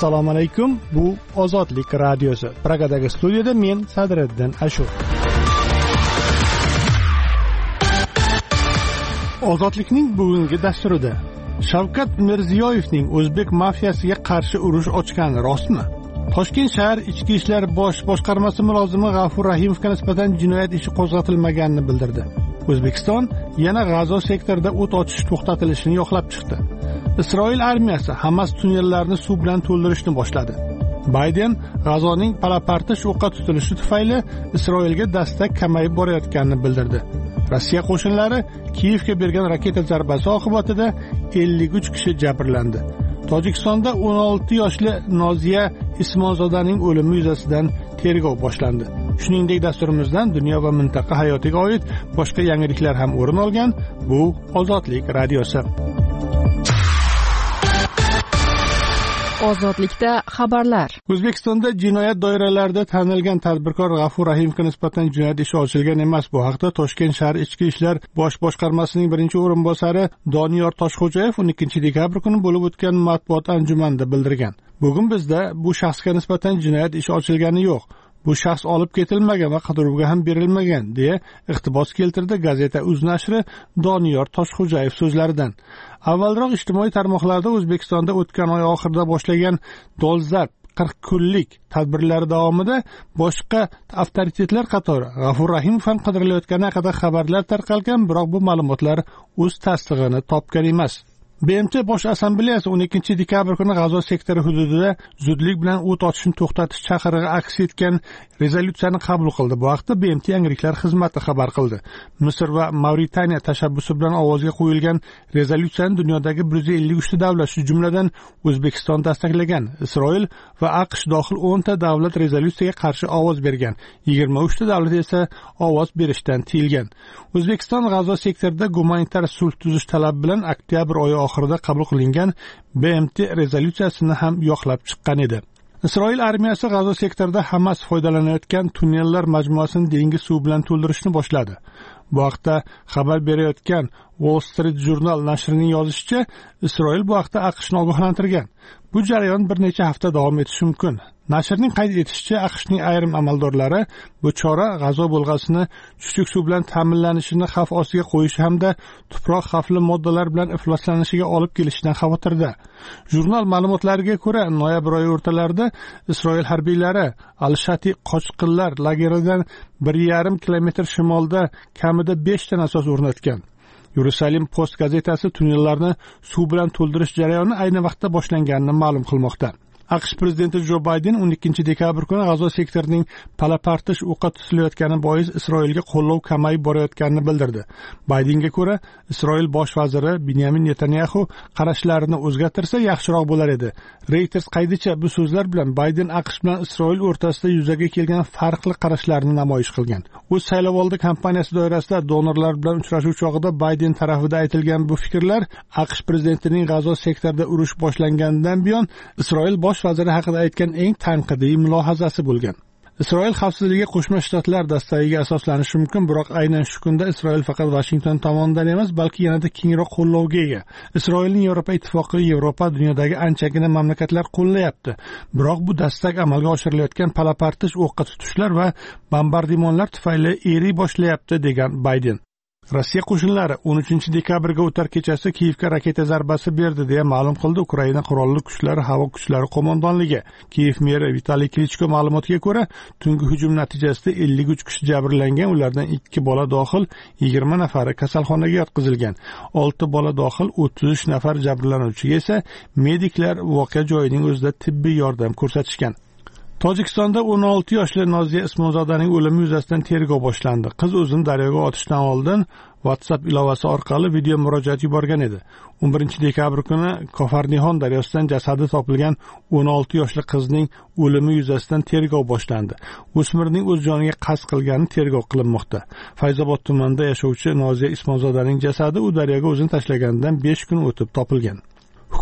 Assalomu alaykum. Bu Ozodlik radiosi. Pragadagi studiyada men Sadriddin Ashur. Ozodlikning bugungi dasturida Shavkat Mirziyoyevning o'zbek mafiyasiga qarshi urush ochgani rostmi? Toshkent shahar ichki ishlar bosh boshqarmasi mulozimi G'afur Rahimovga nisbatan jinoyat ishi qo'zg'atilmaganini bildirdi. O'zbekiston yana G'azo sektorida o't ochish to'xtatilishini yoqlab chiqdi. Isroil armiyasi Hamas tunnellarini suv bilan to'ldirishni boshladi. Bayden G'azoning palapartish o'qqa tutilishi tufayli Isroilga dastak kamayib borayotganini bildirdi. Rossiya qo'shinlari Kiyevga bergan raketa zarbasi oqibatida 53 kishi jabrlandi. Tojikistonda 16 yoshli Noziya Ismonzodaning o'limi yuzasidan tergov boshlandi. Shuningdek, dasturimizdan dunyo va mintaqa hayotiga oid boshqa yangiliklar ham o'rin olgan. Bu Ozodlik radiosi. Ozodlikda xabarlar. O'zbekistonda jinoyat doiralarida tanilgan tadbirkor G'afur Rahimovga nisbatan jinoyat ishi ochilgan emas. Bu haqda Toshkent shahar ichki ishlar bosh boshqarmasining birinchi o'rinbosari Doniyor Toshxo'jayev 12 dekabr kuni bo'lib o'tgan matbuot anjumanida bildirgan. Bugun bizda bu shaxsga nisbatan jinoyat ishi ochilgani yo'q. Bu shaxs olib ketilmagan va qidiruvga ham berilmagan deya iqtibos keltirdi gazeta Uz nashri Doniyor Toshxo'jayev so'zlaridan. Avvalroq ijtimoiy tarmoqlarda O'zbekistonda o'tgan oy oxirida boshlangan dolzarb 40 kunlik tadbirlar davomida boshqa avtoritetlar qatori G'afur Rahimov ham qidirilayotgani haqida xabarlar tarqalgan, biroq bu ma'lumotlar o'z tasdig'ini topgan emas. BMT Bosh Assambleyasi 12 dekabr kuni G'azo sektori hududida zudlik bilan o't ochishni to'xtatish chaqirig'i aks etgan rezolyutsiyani qabul qildi. Bu haqda BMT yangiliklar xizmati xabar qildi. Misr va Mavritaniya tashabbusi bilan ovozga qo'yilgan rezolyutsiyani dunyodagi 153 ta davlat, shu jumladan O'zbekiston dastaklagan. Isroil va AQSh dohil 10 ta davlat rezolyutsiyaga qarshi ovoz bergan. 23 ta davlat esa ovoz berishdan tiyilgan. O'zbekiston G'azo sektorida gumanitar sulh tuzish talabi bilan oktyabr oyi oxirida qabul qilingan BMT rezolyutsiyasini ham yoqlab chiqqan edi. Isroil armiyasi G'azo sektorida Hamas foydalanayotgan tunnellar majmuasini dengiz suvi bilan to'ldirishni boshladi. Bu haqda xabar berayotgan Wall Street Journal nashrining yozishicha, Isroil bu haqda AQShni ogohlantirgan. Bu jarayon bir necha hafta davom etishi mumkin. Nashrning qayd etishicha, AQShning ayrim amaldorlari bu chora G'azo bo'lg'asini chuchuk suv bilan ta'minlanishini xavf ostiga qo'yishi hamda tuproq xavfli moddalar bilan ifloslanishiga olib kelishidan xavotirda. Jurnal ma'lumotlariga ko'ra, noyabr oyi o'rtalarida Isroil harbiylari Al-Shati qochqinlar lageridan 1,5 kilometr shimolda kamida 5 ta nasos o'rnatgan. Yerusalim Post gazetasi tunnellarni suv bilan to'ldirish jarayoni ayni vaqtda boshlanganini ma'lum qilmoqda. AQSh prezidenti Jo Bayden 12 dekabr kuni G'azo sektorining palapartish o'qqa tutilayotgani bois Isroilga qo'llov kamayib borayotganini bildirdi. Baydenga ko'ra, Isroil bosh vaziri Benyamin Netanyahu qarashlarini o'zgartirsa yaxshiroq bo'lar edi. Reuters qaydicha bu so'zlar bilan Bayden AQSh bilan Isroil o'rtasida yuzaga kelgan farqli qarashlarni namoyish qilgan. O'z saylovoldi kampaniyasi doirasida donorlar bilan uchrashuv chog'ida Bayden tarafida aytilgan bu fikrlar AQSh prezidentining G'azo sektorida urush boshlanganidan buyon Isroil bosh vaziri haqida aytgan eng tanqidiy mulohazasi bo'lgan. Isroil xavfsizligi Qo'shma Shtatlar dastagiga asoslanishi mumkin, biroq aynan shu kunda Isroil faqat Washington tomonidan emas, balki yanada kengroq qo'llovga ega. Isroilning Yevropa ittifoqi, Yevropa dunyodagi anchagina mamlakatlar qo'llayapti. Biroq bu dastak amalga oshirilayotgan palapartish o'qqa tutishlar va bombardimonlar tufayli eriy boshlayapti, degan Bayden. Rossiya qo'shinlari 13 dekabrga o'tar kechasi Kiyevga raketa zarbasi berdi deya ma'lum qildi Ukraina qurolli kuchlari havo kuchlari qo'mondonligi. Kiyev meri Vitaliy Klichko ma'lumotiga ko'ra, tungi hujum natijasida 53 kishi jabrlangan, ulardan 2 bola dohil 20 nafari kasalxonaga yotqizilgan. 6 bola dohil 33 nafar jabrlanuvchiga esa mediklar voqea joyining o'zida tibbiy yordam ko'rsatishgan. Tojikistonda 16 yoshli Noziya Ismonzodaning o'limi yuzasidan tergov boshlandi. Qiz o'zini daryoga otishdan oldin WhatsApp ilovasi orqali video murojaat yuborgan edi. 11 dekabr kuni Kofarnihon daryosidan jasadi topilgan 16 yoshli qizning o'limi yuzasidan tergov boshlandi. O'smirning o'z joniga qasd qilgani tergov qilinmoqda. Fayzobod tumanida yashovchi Noziya Ismonzodaning jasadi u daryoga o'zini tashlaganidan 5 kun o'tib topilgan.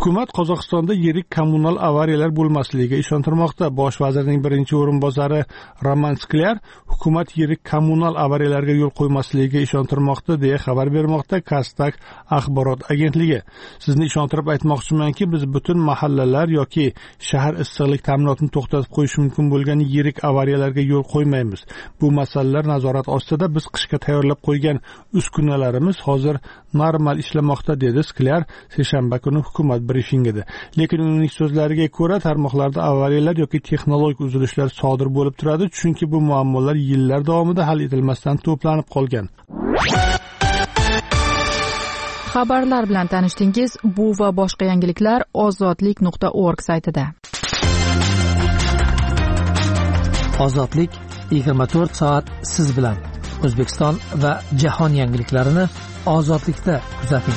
Hukumat Qozog'istonda yirik kommunal avariyalar bo'lmasligiga ishontirmoqda. Bosh vazirning birinchi o'rinbosari Roman Sklyar hukumat yirik kommunal avariyalarga yo'l qo'ymasligiga ishontirmoqda deya xabar bermoqda Kastak axborot agentligi. Sizni ishontirib aytmoqchimanki, biz butun mahallalar yoki shahar issiqlik ta'minotini to'xtatib qo'yish mumkin bo'lgan yirik avariyalarga yo'l qo'ymaymiz. Bu masalalar nazorat ostida. Biz qishga tayyorlab qo'ygan uskunalarimiz hozir normal ishlamoqda, dedi Sklyar seshanba kuni hukumat brifingida. Lekin uning so'zlariga ko'ra, tarmoqlarda avariyalar yoki texnologik uzilishlar sodir bo'lib turadi, chunki bu muammolar yillar davomida hal etilmasdan to'planib qolgan. Xabarlar bilan tanishdingiz. Bu va boshqa yangiliklar ozodlik.org saytida. Ozodlik 24 soat siz bilan. O'zbekiston va jahon yangiliklarini ozodlikda kuzating.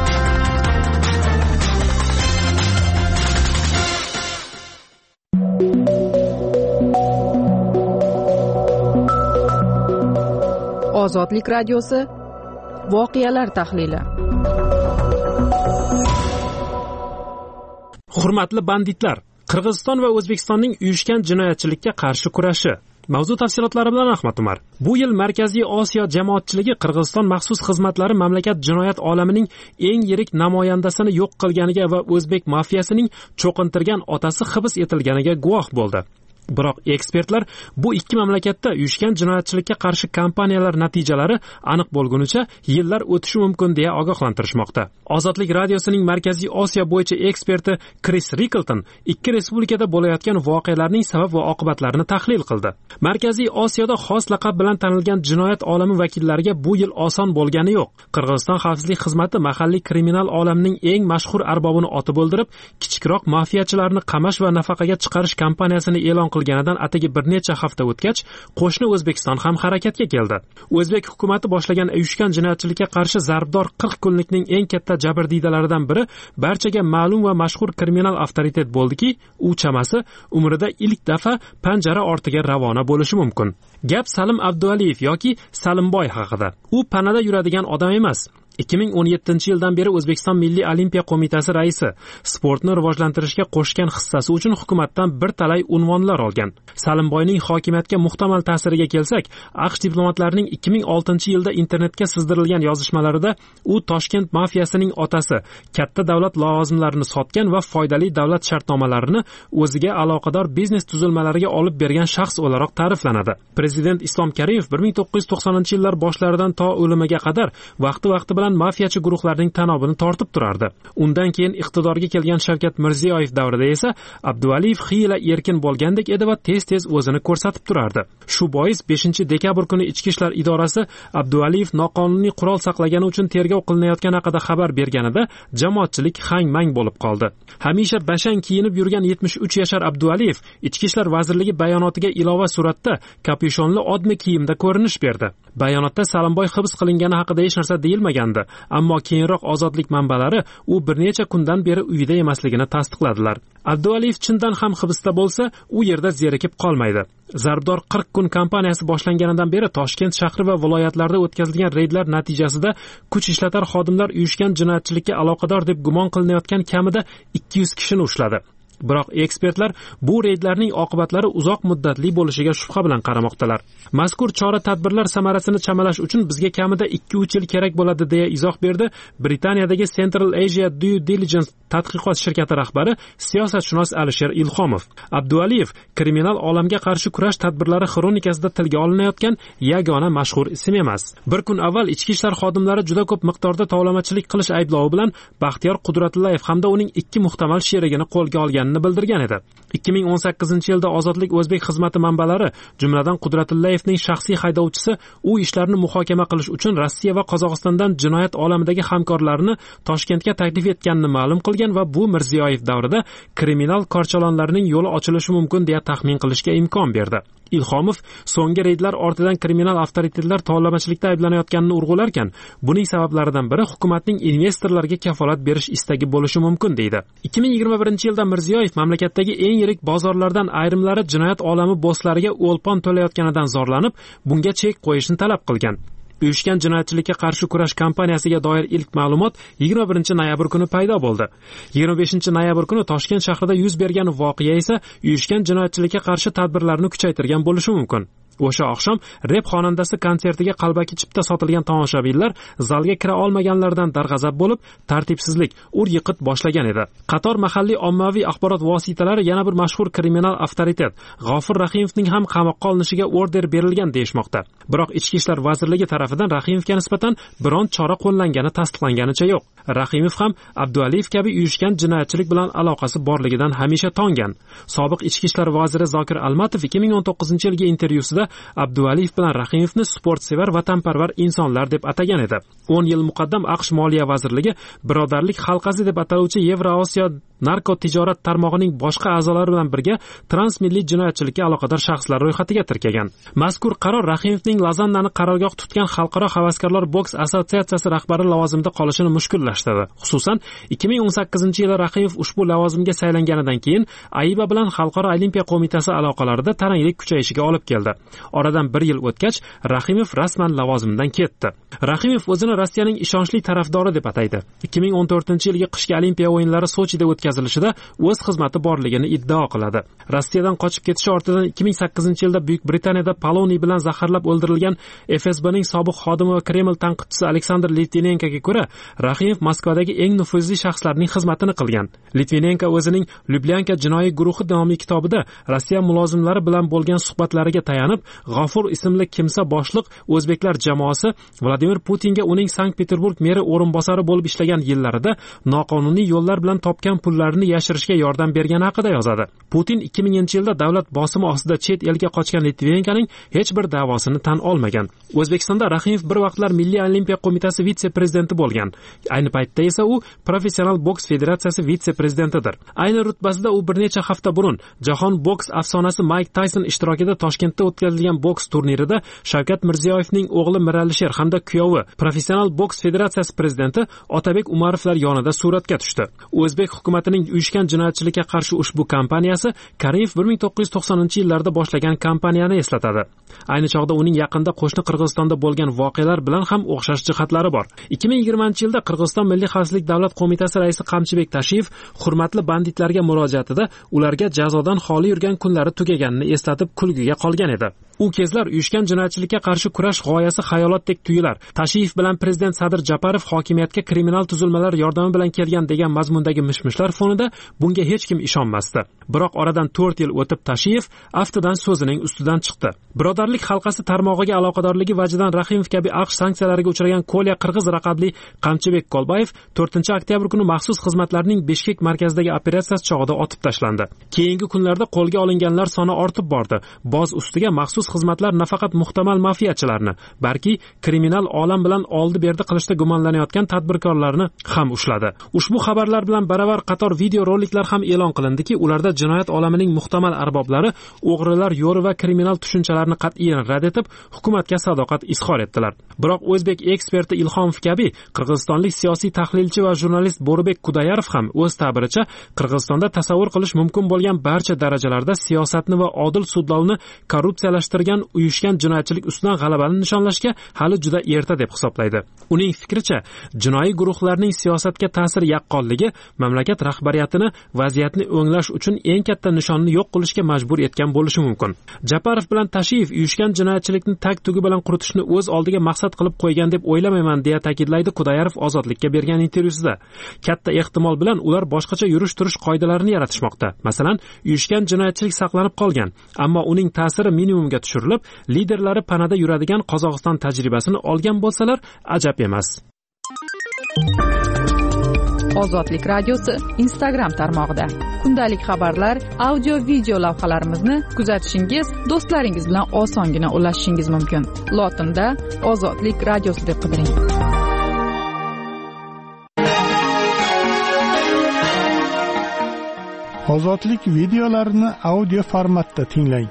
Ozodlik radiosi voqealar tahlili. Hurmatli banditlar, Qirg'iziston va O'zbekistonning uyushgan jinoyatchilikka qarshi kurashi. Mavzu tafsilotlari bilan Ahmad Umar. Bu yil Markaziy Osiyo jamoatchiligi Qirg'iziston maxsus xizmatlari mamlakat jinoyat olamining eng yirik namoyandasini yo'q qilganiga va o'zbek mafiyasining cho'qintirgan otasi hibs etilganiga guvoh bo'ldi. Biroq ekspertlar bu ikki mamlakatda uyushgan jinoyatchilikka qarshi kampaniyalar natijalari aniq bo'lgunicha yillar o'tishi mumkin deya ogohlantirishmoqda. Ozodlik radiosining Markaziy Osiyo bo'yicha eksperti Chris Rickleton ikki respublikada bo'layotgan voqealarning sabab va oqibatlarini tahlil qildi. Markaziy Osiyoda xos laqab bilan tanilgan jinoyat olami vakillariga bu yil oson bo'lgani yo'q. Qirg'iziston xavfsizlik xizmati mahalliy kriminal olamining eng mashhur arbobini otib o'ldirib, kichikroq mafiyachilarni qamash va nafaqaga chiqarish kampaniyasini e'lon qilganidan atigi bir necha hafta o'tgach, qo'shni O'zbekiston ham harakatga keldi. O'zbek hukumatı boshlagan uyushgan jinoyatchilikka qarshi zarbdor 40 kunlikning eng katta jabrdiydalaridan biri barchaga ma'lum va mashhur kriminal avtoritet bo'ldiki, u chamasi umrida ilk dafa panjara ortiga ravona bo'lishi mumkin. Gap Salim Abdualiyev yoki Salimboy haqida. U panada yuradigan odam emas. 2017-yildan beri O'zbekiston Milliy Olimpiya qo'mitasi raisi, sportni rivojlantirishga qo'shgan hissasi uchun hukumatdan bir talay unvonlar olgan. Salimboyning hokimiyatga muhtamal ta'siriga kelsak, AQSh diplomatlarining 2006-yilda internetga sizdirilgan yozishmalarida u Toshkent mafiyasining otasi, katta davlat lavozimlarini sotgan va foydali davlat shartnomalarini o'ziga aloqador biznes tuzilmalariga olib bergan shaxs o'laroq ta'riflanadi. Prezident Islom Karimov 1990-yillar boshlaridan to o'limiga qadar vaqti bilan mafiyachi guruhlarning tanobini tortib turardi. Undan keyin iqtidorga kelgan Shavkat Mirziyoyev davrida esa Abdualiyev xiyla erkin bo'lgandek edi va tez-tez o'zini ko'rsatib turardi. Shu bois 5-dekabr kuni Ichki ishlar idorasi Abdualiyev noqonuniy qurol saqlagani uchun tergov qilinayotgani haqida xabar berganida jamoatchilik hang-mang bo'lib qoldi. Hamisha bashang kiyinib yurgan 73 yashar Abdualiyev Ichki ishlar vazirligi bayonotiga ilova suratda kapyushonli odmi kiyimda ko'rinish berdi. Bayonotda Salimboy hibs qilingani haqida hech narsa deyilmagandi, ammo keyinroq ozodlik manbalari u bir necha kundan beri uyida emasligini tasdiqladilar. Abdualiyev chindan ham hibsda bo'lsa, u yerda zerikib qolmaydi. Zarbdor 40 kun kampaniyasi boshlanganidan beri Toshkent shahri va viloyatlarda o'tkazilgan reydlar natijasida kuch ishlatar xodimlar uyushgan jinoyatchilikka aloqador deb gumon qilinayotgan kamida 200 kishini ushladi. Biroq ekspertlar bu reydlarning oqibatlari uzoq muddatli bo'lishiga shubha bilan qaramoqdalar. Mazkur chora-tadbirlar samarasini chamalash uchun bizga kamida 2-3 yil kerak bo'ladi deya izoh berdi Britaniyadagi Central Asia Due Diligence tadqiqot shirkati rahbari siyosatshunos Alisher Ilhomov. Abdualiyev kriminal olamga qarshi kurash tadbirlari xronikasida tilga olinayotgan yagona mashhur ism emas. Bir kun avval ichki ishlar xodimlari juda ko'p miqdorda tovlamachilik qilish ayblovi bilan Baxtiyor Qudratullayev hamda uning 2 muhtamal sherigini qo'lga olgan bildirgan edi. 2018-yilda Ozodlik o'zbek xizmati manbalari, jumladan Qudratullayevning shaxsiy haydovchisi u ishlarni muhokama qilish uchun Rossiya va Qozog'istondan jinoyat olamidagi hamkorlarini Toshkentga taklif etganini ma'lum qilgan va bu Mirziyoyev davrida kriminal korchalonlarning yo'li ochilishi mumkin deya taxmin qilishga imkon berdi. Ilhomov so'nggi reydlar ortidan kriminal avtoritetlar tovlamachilikda ayblanayotganini urg'ularkan, buning sabablaridan biri hukumatning investorlarga kafolat berish istagi bo'lishi mumkin deydi. 2021-yilda Mirziyoyev mamlakatdagi eng yirik bozorlardan ayrimlari jinoyat olami bosslariga o'lpon to'layotganidan zorlanib, bunga chek qo'yishni talab qilgan. Uyushgan jinoyatchilikka qarshi kurash kampaniyasiga doir ilk ma'lumot 21 noyabr kuni paydo bo'ldi. 25 noyabr kuni Toshkent shahrida yuz bergan voqea esa uyushgan jinoyatchilikka qarshi tadbirlarni kuchaytirgan bo'lishi mumkin. O'sha oqshom rep xonandasi konsertiga qalbaki chipta sotilgan tomoshabinlar zalga kira olmaganlardan darg'azab bo'lib, tartibsizlik, ur-yiqit boshlagan edi. Qator mahalliy ommaviy axborot vositalari yana bir mashhur kriminal avtoritet G'ofur Rahimovning ham qamoqqa olinishiga order berilgan deyishmoqda. Biroq Ichki ishlar vazirligi tarafidan Rahimovga nisbatan biron chora qo'llangani tasdiqlanganicha yo'q. Rahimov ham Abdualiyev kabi uyushgan jinoyatchilik bilan aloqasi borligidan hamisha tongan. Sobiq Ichki ishlar vaziri Zokir Almatov 2019-yilgi intervyusida Abdualiyev bilan Rahimovni sportsevar, vatanparvar insonlar deb atagan edi. 10 yil muqaddam AQSh Moliya vazirligi birodarlik halqasi deb ataluvchi Yevroosiyo narko tijorat tarmog'ining boshqa a'zolari bilan birga transmilliy jinoyatchilikka aloqador shaxslar ro'yxatiga tirkagan. Mazkur qaror Rahimovning Lozannani qarorgoh tutgan Xalqaro havaskorlar boks assotsiatsiyasi rahbari lavozimida qolishini mushkullashtirdi. Xususan, 2018-yili Rahimov ushbu lavozimga saylanganidan keyin AIBA bilan Xalqaro olimpiya qo'mitasi aloqalarida taranglik kuchayishiga olib keldi. Oradan 1 yil o'tgach, Rahimov rasman lavozimidan ketdi. Rahimov o'zini Rossiyaning ishonchli tarafdori deb ataydi. 2014-yilgi qishki olimpiya o'yinlari Sochida o'tkazilishida o'z xizmati borligini iddao qiladi. Rossiyadan qochib ketishi ortidan 2008-yilda Buyuk Britaniyada poloniy bilan zaharlab o'ldirilgan FSBning sobiq xodimi va Kreml tanqidchisi Aleksandr Litvinenkoga ko'ra, Rahimov Moskvadagi eng nufuzli shaxslarning xizmatini qilgan. Litvinenko o'zining Lyubyanka jinoiy guruhi nomli kitobida Rossiya mulozimlari bilan bo'lgan suhbatlariga tayanib, G'ofur ismli kimsa boshliq o'zbeklar jamoasi Vladimir Putinga uning Sankt-Peterburg meri o'rinbosari bo'lib ishlagan yillarida noqonuniy yo'llar bilan topgan pullarini yashirishga yordam bergani haqida yozadi. Putin 2000-yilda davlat bosimi ostida chet elga qochgan Litvinenkoning hech bir da'vosini tan olmagan. O'zbekistonda Rahimov bir vaqtlar Milliy olimpiya qo'mitasi vitse-prezidenti bo'lgan. Ayni paytda esa u Professional boks federatsiyasi vitse-prezidentidir. Ayni rutbasida u bir necha hafta burun jahon boks afsonasi Mike Tyson ishtirokida Toshkentda o'tkazilgan boks turnirida Shavkat Mirziyoyevning o'g'li Miralisher hamda kuyovi Professional boks federatsiyasi prezidenti Otabek Umarovlar yonida suratga tushdi. O'zbek hukumatining uyushgan jinoyatchilikka qarshi ushbu kampaniyasi Karimov 1990-yillarda boshlagan kampaniyani eslatadi. Ayni chog'da uning yaqinda qo'shni Qirg'izistonda bo'lgan voqealar bilan ham o'xshash jihatlari bor. 2020-yilda Qirg'iziston Milliy xavfsizlik davlat qo'mitasi raisi Qamchibek Tashiyev hurmatli banditlarga murojaatida ularga jazodan xoli yurgan kunlari tugaganini eslatib kulgiga qolgan edi. U kezlar uyushgan jinoyatchilikka qarshi kurash g'oyasi xayolotdek tuyular. Tashiyev bilan prezident Sadir Japarov hokimiyatga kriminal tuzilmalar yordami bilan kelgan degan mazmundagi mishmishlar fonida bunga hech kim ishonmasdi. Biroq oradan 4 yil o'tib Tashiyev aftidan so'zining ustidan chiqdi. Birodarlik halqasi tarmog'iga aloqadorligi vajidan Rahimov kabi AQSh sanksiyalariga uchragan Kolya Qirg'iz raqamli Qamchibek Kolbayev 4-oktyabr kuni maxsus xizmatlarning Bishkek markazidagi operatsiyasi chog'ida otib tashlandi. Keyingi kunlarda qo'lga olinganlar soni ortib bordi. Boz ustiga maxsus xizmatlar nafaqat muhtamal mafiyachilarni, balki kriminal olam bilan oldi-berdi qilishda gumonlanayotgan tadbirkorlarni ham ushladi. Ushbu xabarlar bilan baravar qator video roliklar ham e'lon qilindiki, ularda jinoyat olamining muhtamal arboblari o'g'rilar yo'ri va kriminal tushunchalarni qat'iyan rad etib, hukumatga sadoqat izhor etdilar. Biroq o'zbek eksperti Ilhomov kabi qirg'izistonlik siyosiy tahlilchi va jurnalist Bo'ribek Kudayarov ham o'z ta'biricha Qirg'izistonda tasavvur qilish mumkin bo'lgan barcha darajalarda siyosatni va odil sudlovni korrupsiyalashtirgan uyushgan jinoyatchilik ustidan g'alabani nishonlashga hali juda erta deb hisoblaydi. Uning fikricha, jinoiy guruhlarning siyosatga ta'sir yaqqonligi mamlakat rahbariyatini vaziyatni o'nglash uchun eng katta nishonni yo'q qilishga majbur etgan bo'lishi mumkin. Japarov bilan Tashiyev uyushgan jinoyatchilikni tag-tugi bilan quritishni o'z oldiga maqsad qilib qo'ygan deb o'ylamayman, deya ta'kidlaydi Kudayarov Ozodlikka bergan intervyusida. Katta ehtimol bilan ular boshqacha yurish-turish qoidalarini yaratishmoqda. Masalan, uyushgan jinoyatchilik saqlanib qolgan, ammo uning ta'siri minimumga tushirilib, liderlari panada yuradigan Qozog'iston tajribasini olgan bo'lsalar, ajab emas. Ozodlik radiosi Instagram tarmog'ida kundalik xabarlar, audio video lavhalarimizni kuzatishingiz, do'stlaringiz bilan osongina ulashishingiz mumkin. Lotinda Ozodlik radiosi deb qidiring. Ozodlik videolarini audio formatda tinglang.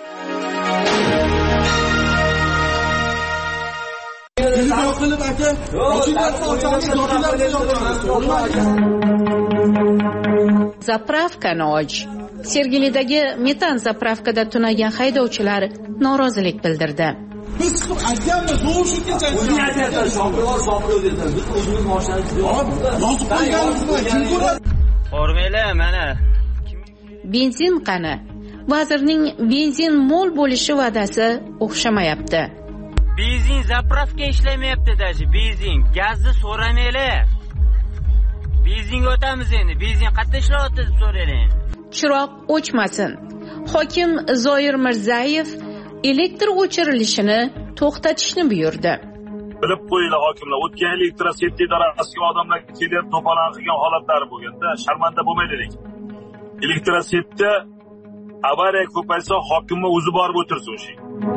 Zapravka noj. Sergelidagi metan zapravkada tunagan haydovchilar norozilik bildirdi. Biz aytganmiz, o'shingacha o'zing aytyapsan, shopir deysan. Biz o'zimiz mashinamiz yozib qo'yganmiz, kim ko'radi? Hormaylar mana. Benzin qani? Vazirning benzin mo'l bo'lishi va'dasi o'xshamayapti. Benzin zapravka ishlamayapti dashi. Benzin gazni so'ramanglar. Benzinga o'tamiz endi. Benzin qayerda ishlayapti deb so'raylik. Chiroq o'chmasin. Hokim Zoir Mirzayev elektr o'chirilishini to'xtatishni buyurdi. Bilib qo'yinglar hokimlar, o'tgan yil elektroseti idarasiga odamlar kelib to'polon qilgan holatlari bo'lganda sharmanda bo'lmaylik. Elektrosetda avariya ko'paysa hokimni o'zi borib o'tirsin o'sha.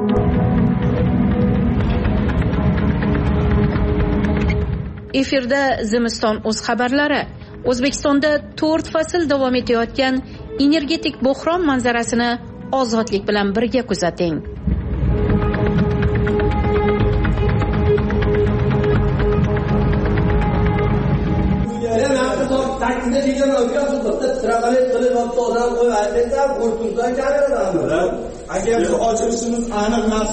Efirda Zimiston o'z xabarlari. O'zbekistonda 4 fasl davom etayotgan energetik bo'hron manzarasini ozodlik bilan birga kuzating. Agar ochilishimiz aniq emas.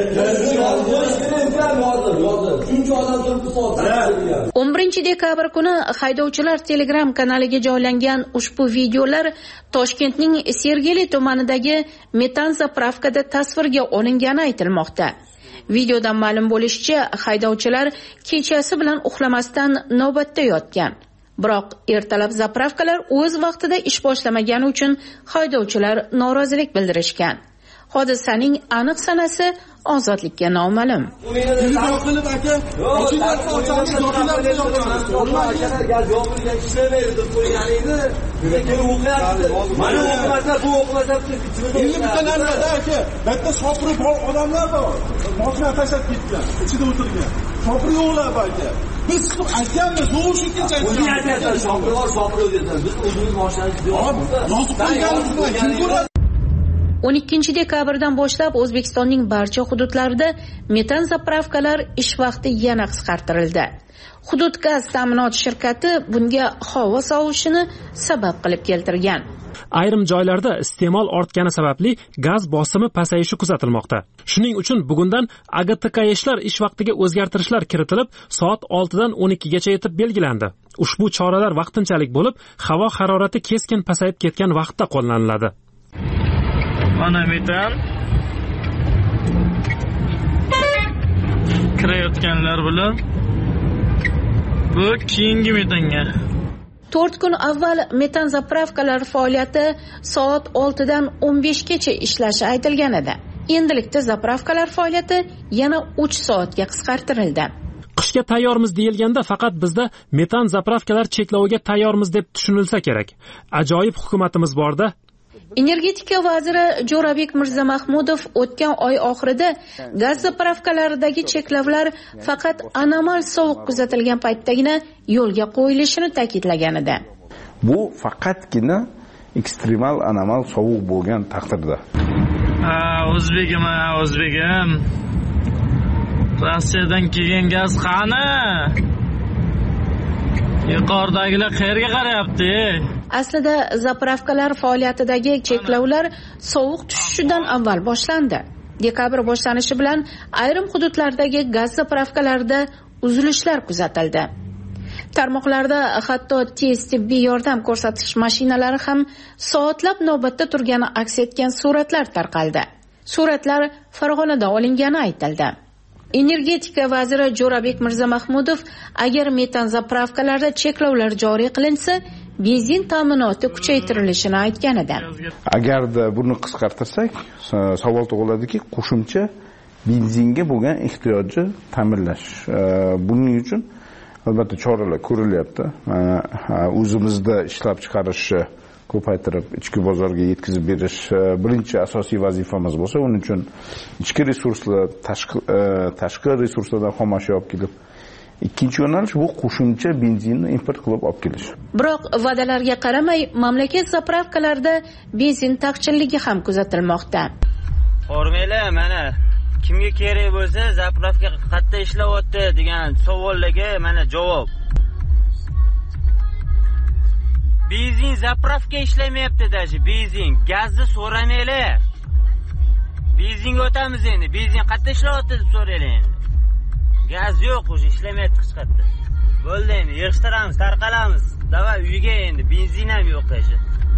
11-dekabr kuni haydovchilar Telegram kanaliga joylangan ushbu videolar Toshkentning Sergeli tumanidagi metan zapravkada tasvirga olingani aytilmoqda. Videodan ma'lum bo'lishicha, haydovchilar kechasi bilan uxlamasdan navbatda yotgan. Biroq ertalab zapravkalar o'z vaqtida ish boshlamagani uchun haydovchilar norozilik bildirishgan. Hodisaning aniq sanasi ozodlikka noma'lum. Bitta shopiri bor odamlar bor. Mashina tashlab ketgan, ichida o'tirgan. Shopir yo'qlar aka. Biz aytganmiz, o'shingacha o'zing aytyapsan, shopir deysan. Biz o'zimiz mashinamiz yozib qo'yganmiz, kim ko'radi? 12-dekabrdan boshlab O'zbekistonning barcha hududlarida metan zapravkalar ish vaqti yana qisqartirildi. Hudud gaz ta'minot shirkati bunga havo sovishini sabab qilib keltirgan. Ayrim joylarda iste'mol ortgani sababli gaz bosimi pasayishi kuzatilmoqda. Shuning uchun bugundan AGTKShlar ish vaqtiga o'zgartirishlar kiritilib, soat 6 dan 12 gacha etib belgilandi. Ushbu choralar vaqtinchalik bo'lib, havo harorati keskin pasayib ketgan vaqtda qo'llaniladi. Mana metan kirayotganlar bilan bu keyingi metanga 4 kun avval metan zapravkalar faoliyati soat 6 dan 15 gacha ishlashi aytilgan edi. Endilikda zapravkalar faoliyati yana 3 soatga qisqartirildi. Qishga tayyormiz deyilganda faqat bizda metan zapravkalar chekloviga tayyormiz deb tushunilsa kerak. Ajoyib hukumatimiz borda. Energetika vaziri Jo'rabek Mirzamahmudov o'tgan oy oxirida gaz zapravkalaridagi cheklovlar faqat anomal sovuq kuzatilgan paytdagina yo'lga qo'yilishini ta'kidlagan edi. Bu faqatgina ekstremal anomal sovuq bo'lgan taqdirda. O'zbegim. Rossiyadan kelgan gaz qani? Yuqoridagilar qayerga qarayapti? Aslida zapravkalar faoliyatidagi cheklovlar sovuq tushishidan avval boshlandi. Dekabr boshlanishi bilan ayrim hududlardagi gaz zapravkalarida uzilishlar kuzatildi. Tarmoqlarda hatto tez tibbiy yordam ko'rsatish mashinalari ham soatlab navbatda turgani aks etgan suratlar tarqaldi. Suratlar Farg'onada olingani aytildi. Energetika vaziri Jo'rabek Mirzamahmudov agar metan zapravkalarda cheklovlar joriy qilinsa, benzin ta'minoti kuchaytirilishini aytgan edi. Agarda buni qisqartirsak, savol tug'iladiki, qo'shimcha benzinga bo'lgan ehtiyojni ta'minlash. Buning uchun albatta choralar ko'rilyapti. O'zimizda ishlab chiqarishni ko'paytirib, ichki bozorga yetkazib berish birinchi asosiy vazifamiz bo'lsa, uning uchun ichki resurslar, tashqi resurslardan xomashyo olib kelib, ikkinchi yo'nalish bu qo'shimcha benzinni import qilib olib kelish. Biroq va'dalarga qaramay, mamlakat zapravkalarida benzin taqchilligi ham kuzatilmoqda. Hormaylar, mana kimga kerak bo'lsa, zapravka qayerda ishlayapti degan savollarga mana javob. Benzin zapravka ishlamayapti dashi, benzin gazni so'ramanglar. Benzinga o'tamiz endi. Benzin qayerda ishlayapti deb so'raylik endi. Gaz yo'q, o'sha ishlamayapti hech qayerda. Bo'ldi endi, yig'ishtiramiz, tarqalamiz. Davay uyga endi, benzin ham yo'q dashi.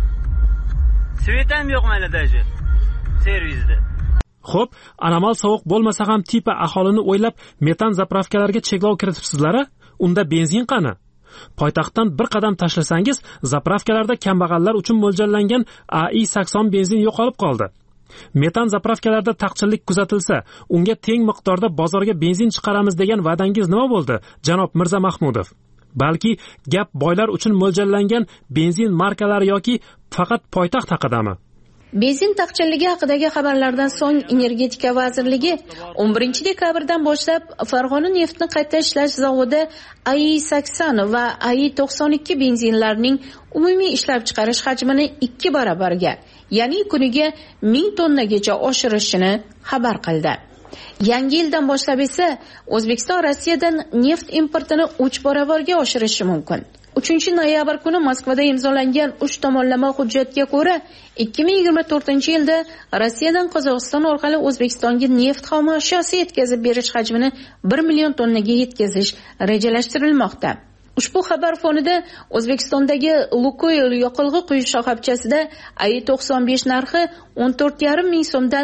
Svet ham yo'q mana dashi. Servisda. Xo'p, anomal sovuq bo'lmasa ham tipa aholini o'ylab metan zapravkalarga cheklov kiritibsizlar? Unda benzin qani? Poytaxtdan bir qadam tashlasangiz, zapravkalarda kambag'allar uchun mo'ljallangan AI80 benzin yo'qolib qoldi. Metan zapravkalarda taqchillik kuzatilsa, unga teng miqdorda bozorga benzin chiqaramiz degan va'dangiz nima bo'ldi, janob Mirza Mahmudov? Balki gap boylar uchun mo'ljallangan benzin markalari yoki faqat poytaxt haqidami? Benzin taqchilligi haqidagi xabarlardan so'ng Energetika vazirligi 11 dekabrdan boshlab Farg'ona neftni qayta ishlash zavodi AI80 va AI92 benzinlarining umumiy ishlab chiqarish hajmini 2 barobarga, ya'ni kuniga 1000 tonnagacha oshirishini xabar qildi. Yangi yildan boshlab esa O'zbekiston Rossiyadan neft importini 3 barobarga oshirishi mumkin. 3-noyabr kuni Moskvada imzolangan 3 tomonlama hujjatga ko'ra 2024-yilda Rossiyadan Qozog'iston orqali O'zbekistonga neft xom ashyosi yetkazib berish hajmini 1 million tonnaga yetkazish rejalashtirilmoqda. Ushbu xabar fonida O'zbekistondagi Lukoil yoqilg'i quyish shoxobchasida AI95 narxi 14,5 ming so'mdan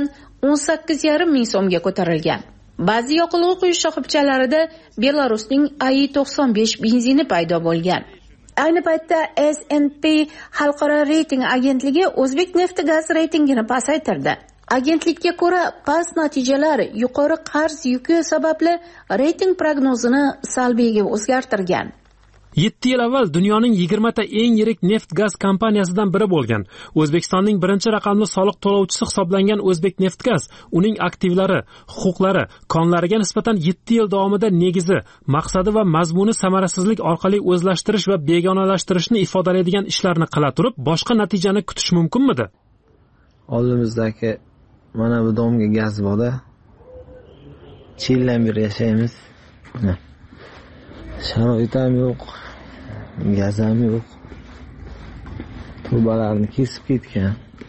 18,5 ming so'mga ko'tarilgan. Ba'zi yoqilg'i quyish shoxobchalarida Belarusning AI95 benzini paydo bo'lgan. Ayni paytda S&P xalqaro reyting agentligi O'zbek nefti gaz reytingini pasaytirdi. Agentlikka ko'ra, past natijalar yuqori qarz yuki sababli reyting prognozini salbiyga o'zgartirgan. 7 yil avval dunyoning 20 ta eng yirik neft-gaz kompaniyasidan biri bo'lgan O'zbekistonning birinchi raqamli soliq to'lovchisi hisoblangan O'zbekneftgaz uning aktivlari, huquqlari, konlariga nisbatan 7 yil davomida negizi, maqsadi va mazmuni samarasizlik orqali o'zlashtirish va begonalashtirishni ifodalaydigan ishlarni qila turib, boshqa natijani kutish mumkinmidi? Oldimizdagi mana bu domga gaz bor-da. Chillan bir yashaymiz. Sharoit ham yo'q, gaz ham yo'q. Trubalarni kesib ketgan.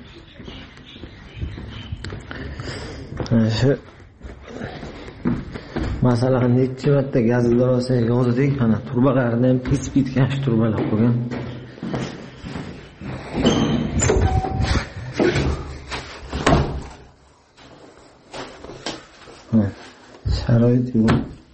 Shu masalan necha marta gaz idorasiga yozdik, mana trubalarni ham kesib ketgan, shu trubalar qo'ygan. Sharoit yo'q.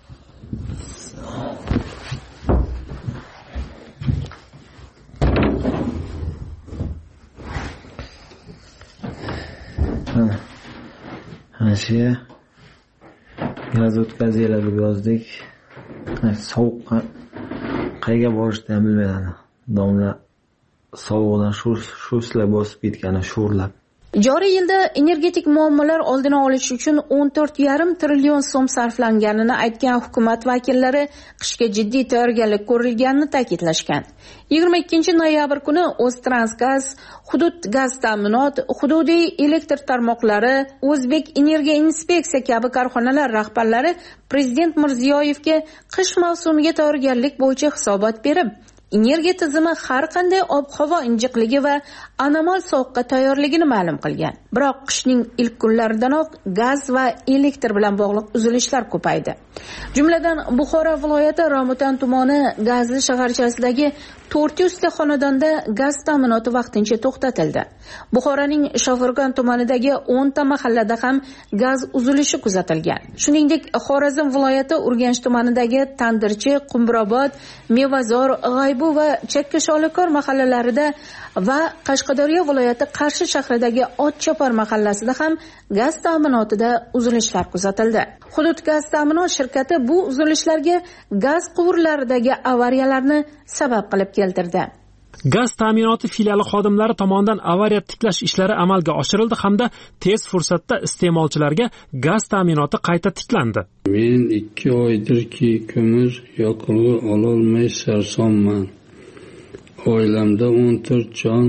Şey, gaz o'tkazinglar deb yozdik. Sovuq qayga borishni ham bilmaydi. Domla sovuqdan shu'slar bosib ketgan, sho'rlab. Joriy yilda energetik muammolar oldini olish uchun 14,5 trillion so'm sarflanganini aytgan hukumat vakillari qishga jiddiy tayyorgarlik ko'rilganini ta'kidlashgan. 22 noyabr kuni O'ztransgaz, Hudud gaz ta'minot, hududiy elektr tarmoqlari, O'zbek Energiya inspeksiya kabi korxonalar rahbarlari Prezident Mirziyoyevga qish mavsumiga tayyorgarlik bo'yicha hisobot berib, energiya tizimi har qanday ob-havo injiqligi va anomal sovuqqa tayyorligini ma'lum qilgan. Biroq qishning ilk kunlaridanoq gaz va elektr bilan bog'liq uzilishlar ko'paydi. Jumladan, Buxoro viloyati Romutan tumani Gazli shaharchasidagi 400 ta xonadonda gaz ta'minoti vaqtincha to'xtatildi. Buxoroning Shofirkon tumanidagi 10 ta mahallada ham gaz uzilishi kuzatilgan. Shuningdek, Xorazm viloyati Urganch tumanidagi Tandirchi, Qumrobod, Mevazor, G'aybu va Chakkasholikor mahallalarida va Qashqadaryo viloyati Qarshi shahridagi Otchopar mahallasida ham gaz ta'minotida uzilishlar kuzatildi. Hudud gaz ta'minot shirkati bu uzilishlarga gaz quvurlaridagi avariyalarni sabab qilib keltirdi. Gaz ta'minoti filiali xodimlari tomonidan avariya tiklash ishlari amalga oshirildi hamda tez fursatda iste'molchilarga gaz ta'minoti qayta tiklandi. Men 2 oydirki ko'mir yoqilg'i ololmay sarsonman. Oilamda 14 jon,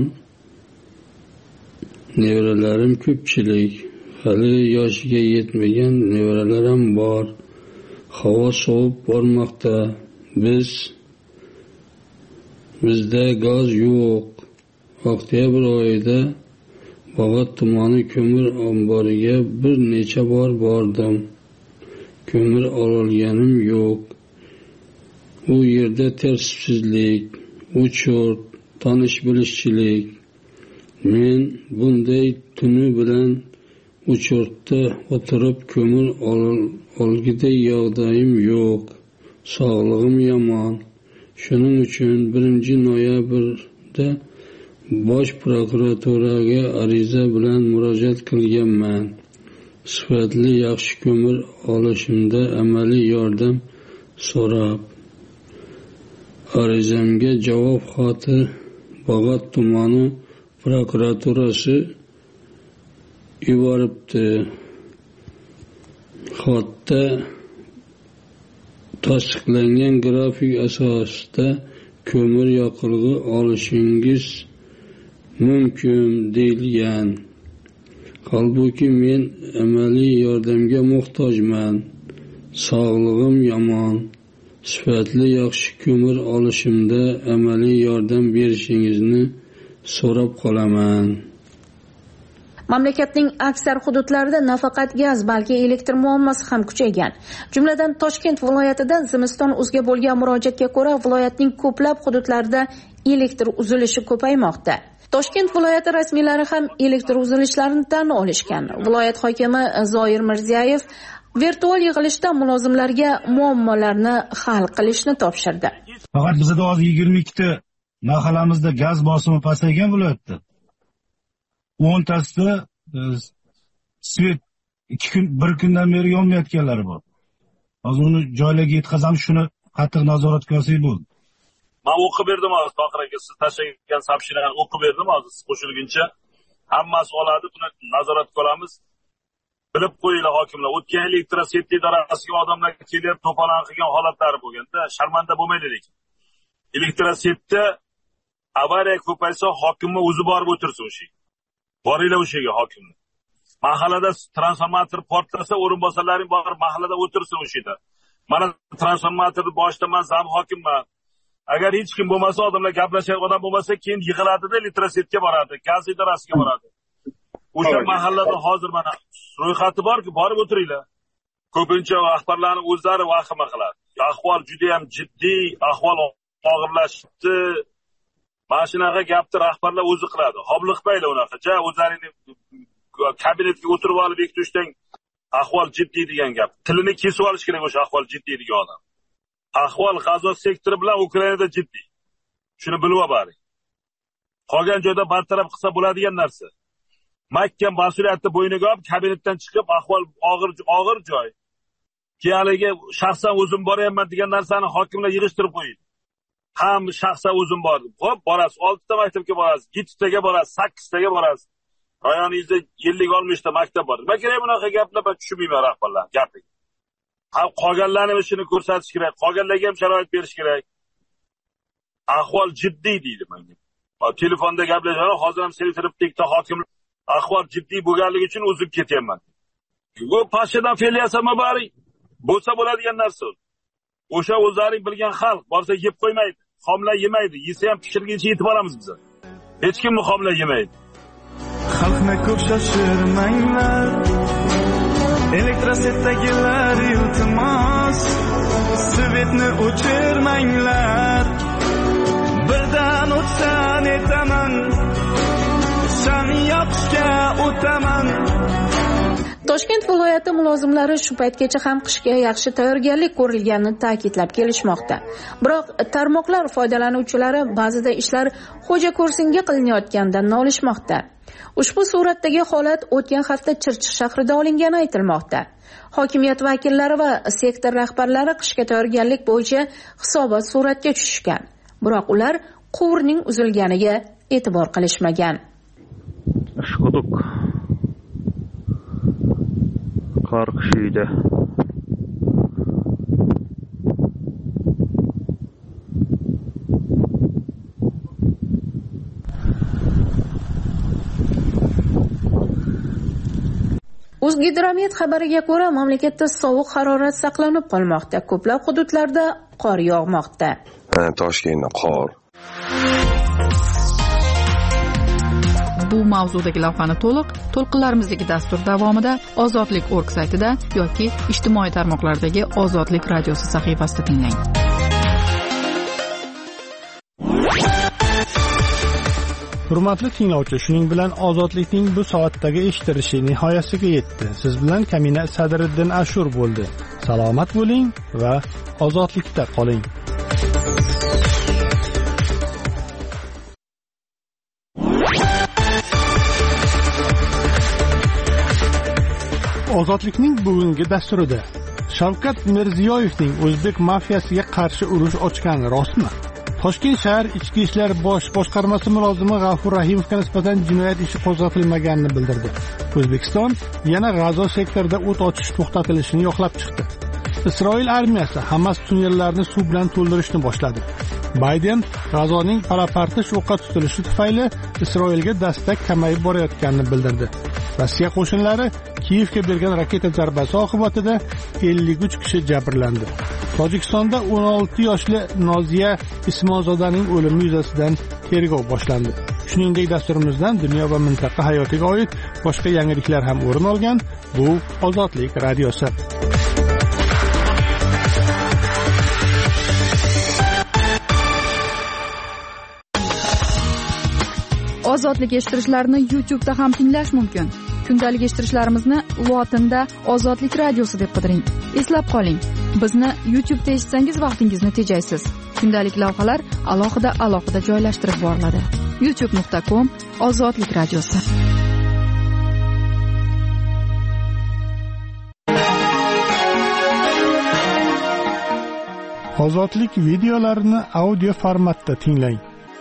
nevaralarim ko'pchilik, hali yoshiga yetmagan nevaralarim bor. Havo sovib bormoqda. Bizda gaz yo'q. Oktyabr oyida Bog'ot tumani ko'mir omboriga bir necha bor bordim. Ko'mir ololganim yo'q. U yerda tartibsizlik, o'churt, tanish-bilishchilik. Men bunday tuni bilan o'churtda o'tirib ko'mir olgiday yog'dayim yo'q. Sog'lig'im yomon. Shuning uchun 1-noyabrda Bosh prokuraturaga ariza bilan murojaat qilganman. Sifatli yaxshi ko'mir olishimda amaliy yordam so'rab. Arizamga javob xati Bog'ot tumani prokuraturasi yuboribdi. Xatda tasdiqlangan grafik asosida ko'mir yoqilg'i olishingiz mumkin deyilgan. Holbuki men amaliy yordamga muhtojman. Sog'lig'im yomon. Sifatli yaxshi ko'mir olishimda amaliy yordam berishingizni so'rab qolaman. Mamlakatning aksar hududlarida nafaqat gaz, balki elektr muammosi ham kuchaygan. Jumladan Toshkent viloyatida zimiston uzga bo'lgan murojaatga ko'ra, viloyatning ko'plab hududlarida elektr uzilishi ko'paymoqda. Toshkent viloyati rasmiylari ham elektr uzilishlarini tan olishgan. Viloyat hokimi Zoir Mirziyoyev virtual yig'ilishda mulozimlarga muammolarni hal qilishni topshirdi. Faqat bizda hozir 22 ta mahallamizda gaz bosimi pasaygan viloyatda. 10 tasida svet 1 kundan beri yonmayotganlari bor. Hozir uni joylarga yetkazamiz, shuni qattiq nazorat qilsak bo'ldi. Men o'qib berdim hozir Tohir aka, siz tashlagan sapshirani o'qib berdim hozir, siz qo'shilguncha hammasi oladi, buni nazorat qilamiz. Bilib qo'yinglar hokimlar, o'tgan elektrosvet idorasiga odamlar kelib to'polon qilgan holatlari bo'lganda sharmanda bo'lmaylik. Elektrosvetda avariya ko'paysa hokimni o'zi borib o'tirsin o'sha. Boringlar o'shaga hokimni. Mahallada transformator portlasa, o'rinbosarlaring borib mahallada o'tirsin o'shada. Mana transformatorni boshida men zam hokimman. Agar hech kim bo'lmasa, odamlar gaplashadigan odam bo'lmasa, keyin yig'iladi-da elektrosvetga boradi, gaz idorasiga boradi. O'sha mahallada hozir mana ro'yxati bor-ku, borib o'tiringlar. Ko'pincha rahbarlarning o'zlari vahima qiladi. Ahvol juda ham jiddiy, ahvol og'irlashdi. Mana shunaqa gapni rahbarlar o'zi qiladi. Hobliqmaylar unaqa. Ja, o'zlaringni kabinetga o'tirib olib bekitishdan ahvol jiddiy degan gap. Tilini kesib olish kerak o'sha ahvol jiddiy degan odam. Ahvol G'azo sektori bilan Ukrainada jiddiy. Shuni bilib oling. Qolgan joyda bartaraf qilsa bo'ladigan narsa. Makka mas'uliyatni bo'yniga olib, kabinetdan chiqib, ahvol og'ir joy. Keyingi shaxsan o'zim boraman degan narsani hokimlar yig'ishtirib qo'ying. Ham shaxsan o'zim bordim. Xo'p, borasiz, 6 ta maktabga borasiz, 7 taga borasiz, 8 taga borasiz. Rayoningizda 50-60 ta maktab bor. Nima kerak bunaqa gaplar? Men tushunmayman rahbarlar gapiga. Ham qolganlarni ishini ko'rsatish kerak, qolganlarga ham sharoit berish kerak. Ahvol jiddiy deydi menga. Telefonda gaplashadi, hozir ham selektorlikda hokim ahvol jiddiy bo'lganligi uchun o'zib ketyapman. Bu pashadan fe'l yasama bari bo'lsa bo'ladigan narsa. O'sha o'zlaring bilgan xalq borsa yeb qo'ymaydi, xomlar yemaydi, yesa ham pishirguncha yetib olamiz biz. Hech kim xomlar yemaydi. Xalqni ko'p shoshirmanglar. Elektrosvetdagilar iltimos, svetni o'chirmanglar. Birdan o'tsan etaman, san yoqishga o'taman. Toshkent viloyati mulozimlari shu paytgacha ham qishga yaxshi tayyorgarlik ko'rilganini ta'kidlab kelishmoqda. Biroq tarmoqlar foydalanuvchilari ba'zida ishlar xo'ja ko'rsinga qilinayotganidan nolishmoqda. Ushbu suratdagi holat o'tgan hafta Chirchiq shahrida olingani aytilmoqda. Hokimiyat vakillari va sektor rahbarlari qishga tayyorgarlik bo'yicha hisobot suratga tushishgan. Biroq ular quvurning uzilganiga e'tibor qilishmagan. Ishquduk qor qishida O'zgidromet xabariga ko'ra, mamlakatda sovuq harorat saqlanib qolmoqda. Ko'plab hududlarda qor yog'moqda. Toshkentda qor. bu mavzudagi lavhani to'lqinlarimizdagi dastur davomida ozodlik.org saytida yoki ijtimoiy tarmoqlardagi Ozodlik radiosi sahifasida tinglang. Hurmatli tinglovchi, shuning bilan Ozodlikning bu soatdagi eshitilishi nihoyasiga yetdi. Siz bilan Kamina Sadriddin Ashur bo'ldi. Salomat bo'ling va ozodlikda qoling. Ozodlikning bugungi dasturida Shavkat Mirziyoyevning O'zbek mafiyasiga qarshi urush ochgani rostmi? Toshkent shahar ichki ishlar bosh boshqarmasi mulozimi G'afur Rahimovga nisbatan jinoyat ishi qo'zg'atilmaganini bildirdi. O'zbekiston yana G'azo sektorida o't ochish to'xtatilishini yoqlab chiqdi. Isroil armiyasi Hamas tunnellarini suv bilan to'ldirishni boshladi. Bayden G'azoning palapartish o'qqa tutilishi tufayli Isroilga dastak kamayib borayotganini bildirdi. Rossiya qo'shinlari Kiyevga bergan raketa zarbasi oqibatida 53 kishi jabrlandi. Tojikistonda 16 yoshli Noziya Ismozodaning o'limi yuzasidan tergov boshlandi. Shuningdek, dasturimizdan dunyo va mintaqa hayotiga oid boshqa yangiliklar ham o'rin olgan. Bu Ozodlik radiosi. Ozodlik eshittirishlarni YouTube'da ham tinglash mumkin. Kundalik eshittirishlarimizni lotinda Ozodlik radiosi deb qidiring. Eslab qoling, bizni YouTube'da eshitsangiz vaqtingizni tejaysiz. Kundalik lavhalar alohida joylashtirib boriladi. youtube.com/Ozodlik radiosi. Ozodlik videolarini audio formatda tinglang.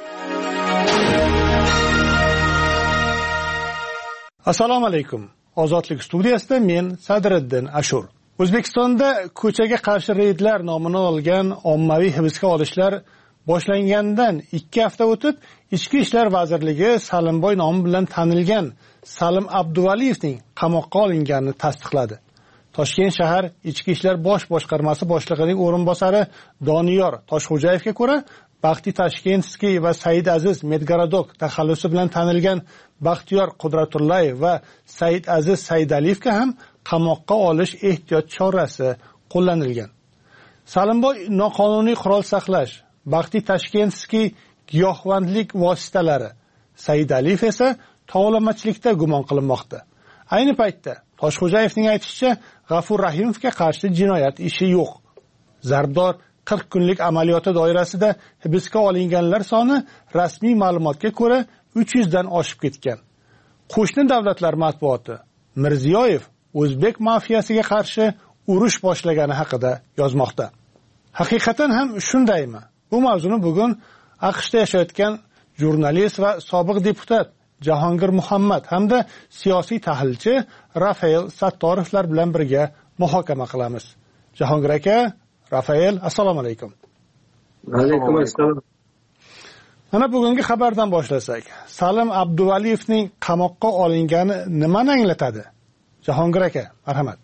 Assalomu alaykum. Ozodlik studiyasida men Sadriddin Ashur. O'zbekistonda ko'chaga qarshi reydlar nomini olgan ommaviy hibsga olishlar boshlangandan 2 hafta o'tib, Ichki ishlar vazirligi Salimboy nomi bilan tanilgan Salim Abduvaliyevning qamoqqa olinganini tasdiqladi. Toshkent shahar Ichki ishlar bosh boshqarmasi boshlig'ining o'rinbosari Doniyor Toshxo'jayevga ko'ra, Baxti Tashkentskiy va Said Aziz Medgarodok taxallusi bilan tanilgan Baxtiyor Qudratullayev va Said Aziz Saidaliyevga ham qamoqqa olish ehtiyot chorasi qo'llanilgan. Salimboy noqonuniy qurol saqlash, Baxti Tashkentskiy giyohvandlik vositalari, Saidaliyev esa tovlamachilikda gumon qilinmoqda. Ayni paytda Toshxo'jayevning aytishicha, G'afur Rahimovga qarshi jinoyat ishi yo'q. Zarbdor 40 kunlik amaliyoti doirasida hibsga olinganlar soni rasmiy ma'lumotga ko'ra 300 dan oshib ketgan. Qo'shni davlatlar matbuoti Mirziyoyev O'zbek mafiyasiga qarshi urush boshlagani haqida yozmoqda. Haqiqatan ham shundaymi? Bu mavzuni bugun AQShda yashayotgan jurnalist va sobiq deputat Jahongir Muhammad hamda siyosiy tahlilchi Rafael Sattorovlar bilan birga muhokama qilamiz. Jahongir aka, Rafael, assalomu alaykum. Alaykum assalom. Mana bugungi xabardan boshlasak, Salim Abduvaliyevning qamoqqa olingani nimani anglatadi? Jahongir aka, marhamat.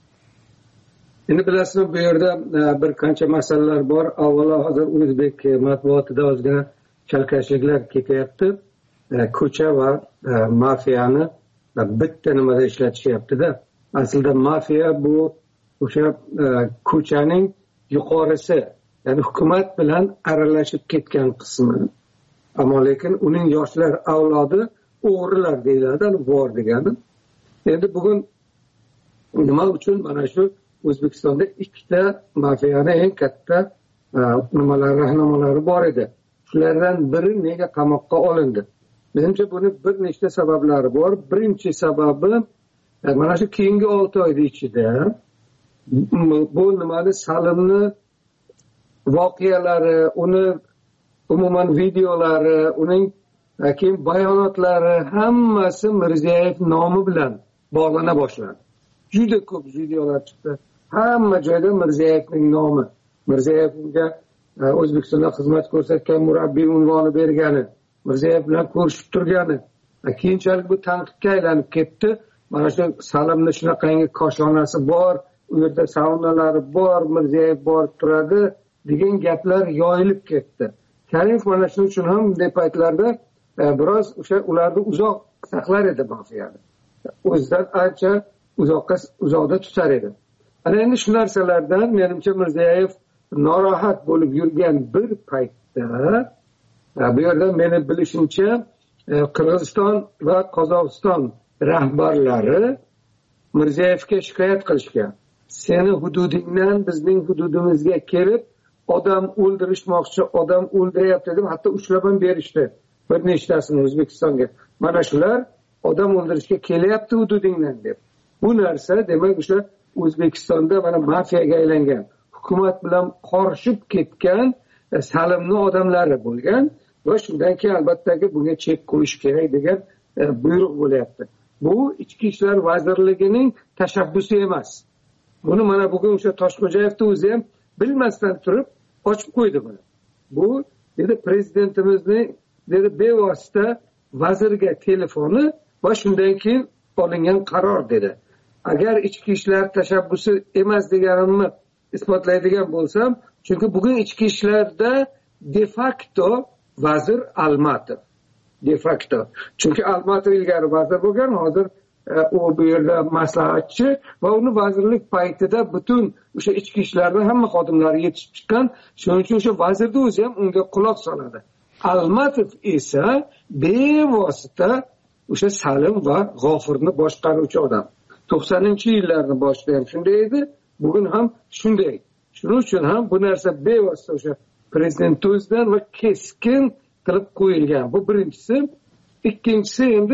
Endi bilasizmi, bu yerda bir qancha masalalar bor. Avvalo hozir O'zbek matbuotida ozgina chalkashliklar ketyapti. Ko'cha va mafiyani bitta nimada ishlatishyapti-da. Aslida mafiya bu o'sha ko'chaning yuqorisi, ya'ni hukumat bilan aralashib ketgan qismi. Ammo lekin uning yoshlar avlodi o'g'rilar deyiladi, bor degani. Endi bugun nima uchun mana shu O'zbekistonda ikkita mafiyani eng katta rahnamalari bor edi. Shulardan biri nega qamoqqa olindi? Menimcha buni bir nechta sabablari bor. Birinchi sababi mana shu keyingi 6 oy ichida bu nimani Salimni voqealari, uni umuman videolari, uning keyin bayonotlari hammasi Mirziyoyev nomi bilan bog'lana boshladi. Juda ko'p videolar chiqdi. Hamma joyda Mirziyoyevning nomi. Mirziyoyevga O'zbekistonda xizmat ko'rsatgan murabbiy unvoni bergani, Mirziyoyev bilan ko'rishib turgani. Keyinchalik bu tanqidga aylanib ketdi. Mana shu Salimning shunaqangi koshonasi bor, u yerda saunalari bor, Mirziyoyev borib turadi degan gaplar yoyilib ketdi. Karimov mana shuning uchun ham bunday paytlarda biroz o'sha ularni uzoq saqlar edi mafiyani. O'zidan ancha uzoqda tutar edi. Ana endi shu narsalardan menimcha Mirziyoyev norohat bo'lib yurgan bir paytda bu yerda meni bilishimcha Qirg'iziston va Qozog'iston rahbarlari Mirziyoyevga shikoyat qilishgan. Seni hududingdan bizning hududimizga kelib odam o'ldirishmoqchi, odam o'ldiryapti deb hatto ushlab ham berishdi. Bir nechtasini O'zbekistonga. Mana shular odam o'ldirishga kelyapti hududingdan deb. Bu narsa demak o'sha O'zbekistonda mana mafiyaga aylangan, hukumat bilan qorishib ketgan Salimni odamlari bo'lgan va shundan keyin albatta bunga chek qo'yish kerak degan buyruq bo'lyapti. Bu Ichki ishlar vazirligining tashabbusi emas. Buni mana bugun o'sha Toshxo'jayevni o'zi ham bilmasdan turib ochib qo'ydi buni. Bu dedi prezidentimizning dedi bevosita vazirga telefoni va shundan keyin olingan qaror dedi. Agar ichki ishlar tashabbusi emas deganimni isbotlaydigan bo'lsam, chunki bugun ichki ishlarda de facto vazir Almatov. De facto. Chunki Almatov ilgari vazir bo'lgan, hozir u bu yerda maslahatchi va uni vazirlik paytida butun o'sha ichki ishlarning hamma xodimlari yetishib chiqqan. Shuning uchun o'sha vazirning o'zi ham unga quloq soladi. Almatov esa bevosita o'sha Salim va G'ofurni boshqaruvchi odam. 90-yillarning boshida ham shunday edi, bugun ham shunday. Shuning uchun ham bu narsa bevosita o'sha prezident o'zidan va keskin qilib qo'yilgan. Bu birinchisi. Ikkinchisi endi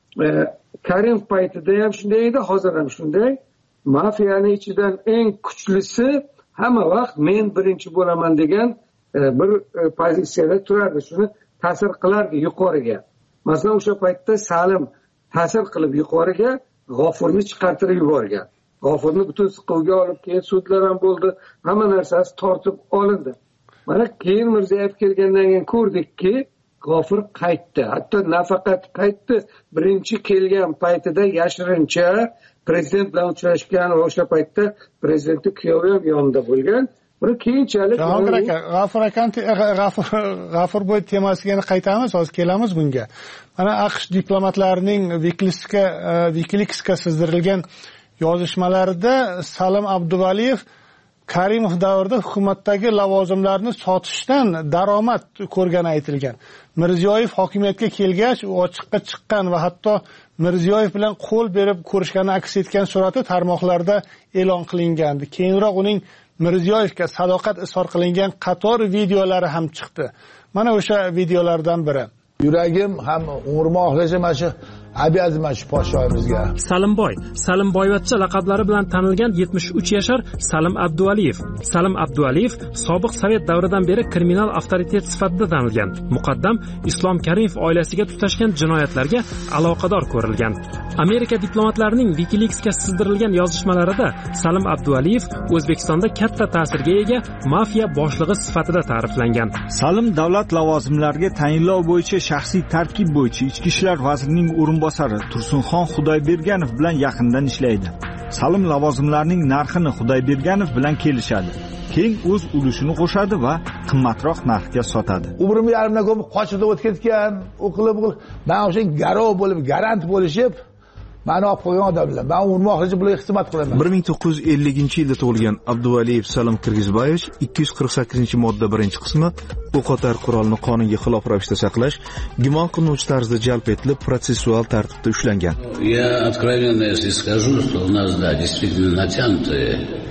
Karim paytida ham shunday edi, hozir ham shunday. Mafiyaning ichidan eng kuchlisi hamma vaqt men birinchi bo'laman degan bir pozitsiyada turardi. Shuni ta'sir qilardi yuqoriga. Masalan, o'sha paytda Salim ta'sir qilib yuqoriga G'ofurni chiqartirib yuborgan. G'ofurni butun siquvga olib, keyin sudlar ham bo'ldi. Hamma narsasi tortib olindi. Mana keyin Mirziyoyev kelgandan keyin ko'rdikki, G'ofur qaytdi. Hatto nafaqat qaytdi, birinchi kelgan paytida yashirincha prezident bilan uchrashgan va o'sha paytda prezidentning kuyovi ham yonida bo'lgan. Buni keyinchalik G'afur bo'y temasiga qaytamiz, hozir kelamiz bunga. Mana AQSh diplomatlarining WikiLeaksga sizdirilgan yozishmalarida Salim Abduvaliyev Karimov davrida hukumatdagi lavozimlarni sotishdan daromad ko'rgani aytilgan. Mirziyoyev hokimiyatga kelgach, u ochiqqa chiqqan va hatto Mirziyoyev bilan qo'l berib ko'rishgani aks etgan surati tarmoqlarda e'lon qilingandi. Keyinroq uning Mirziyoyevga sadoqat izhor qilingan qator videolari ham chiqdi. Mana o'sha videolardan biri. Yuragim ham umrmoqlashim mana shu abiyaziman shu podshoyimizga. Salimboyevcha laqablari bilan tanilgan 73 yashar Salim Abduvaliyev. Salim Abduvaliyev sobiq Sovet davridan beri kriminal avtoritet sifatida tanilgan. Muqaddam Islom Karimov oilasiga tutashgan jinoyatlarga aloqador ko'rilgan. Amerika diplomatlarining WikiLeaksga sizdirilgan yozishmalarida Salim Abduvaliyev O'zbekistonda katta ta'sirga ega mafiya boshlig'i sifatida ta'riflangan. Salim davlat lavozimlariga tayinlov bo'yicha shaxsiy tarkib bo'yicha Ichki ishlar vazirining o'rinbosari Tursunxon Xudoyberganov bilan yaqindan ishlaydi. Salim lavozimlarining narxini Xudoyberganov bilan kelishadi. Keyin o'z ulushini qo'shadi va qimmatroq narxga sotadi. Umrim yarimdan ko'p qochib o'tib ketgan, o'qilib, men o'sha garov bo'lib, garant bo'lishib, meni olib qo'ygan odamlar. Men urmoqchi bularga xizmat qilaman. 1950-yilda tug'ilgan Abduvaliyev Salim Qirg'izboyevich 248-modda 1-qismi o'qotar qurolni qonunga xilof ravishda saqlash, gumon qilinuvchi tarzda jalb etilib, protsessual tartibda ushlangan. Я откровенно если скажу, что у нас да, действительно натянутая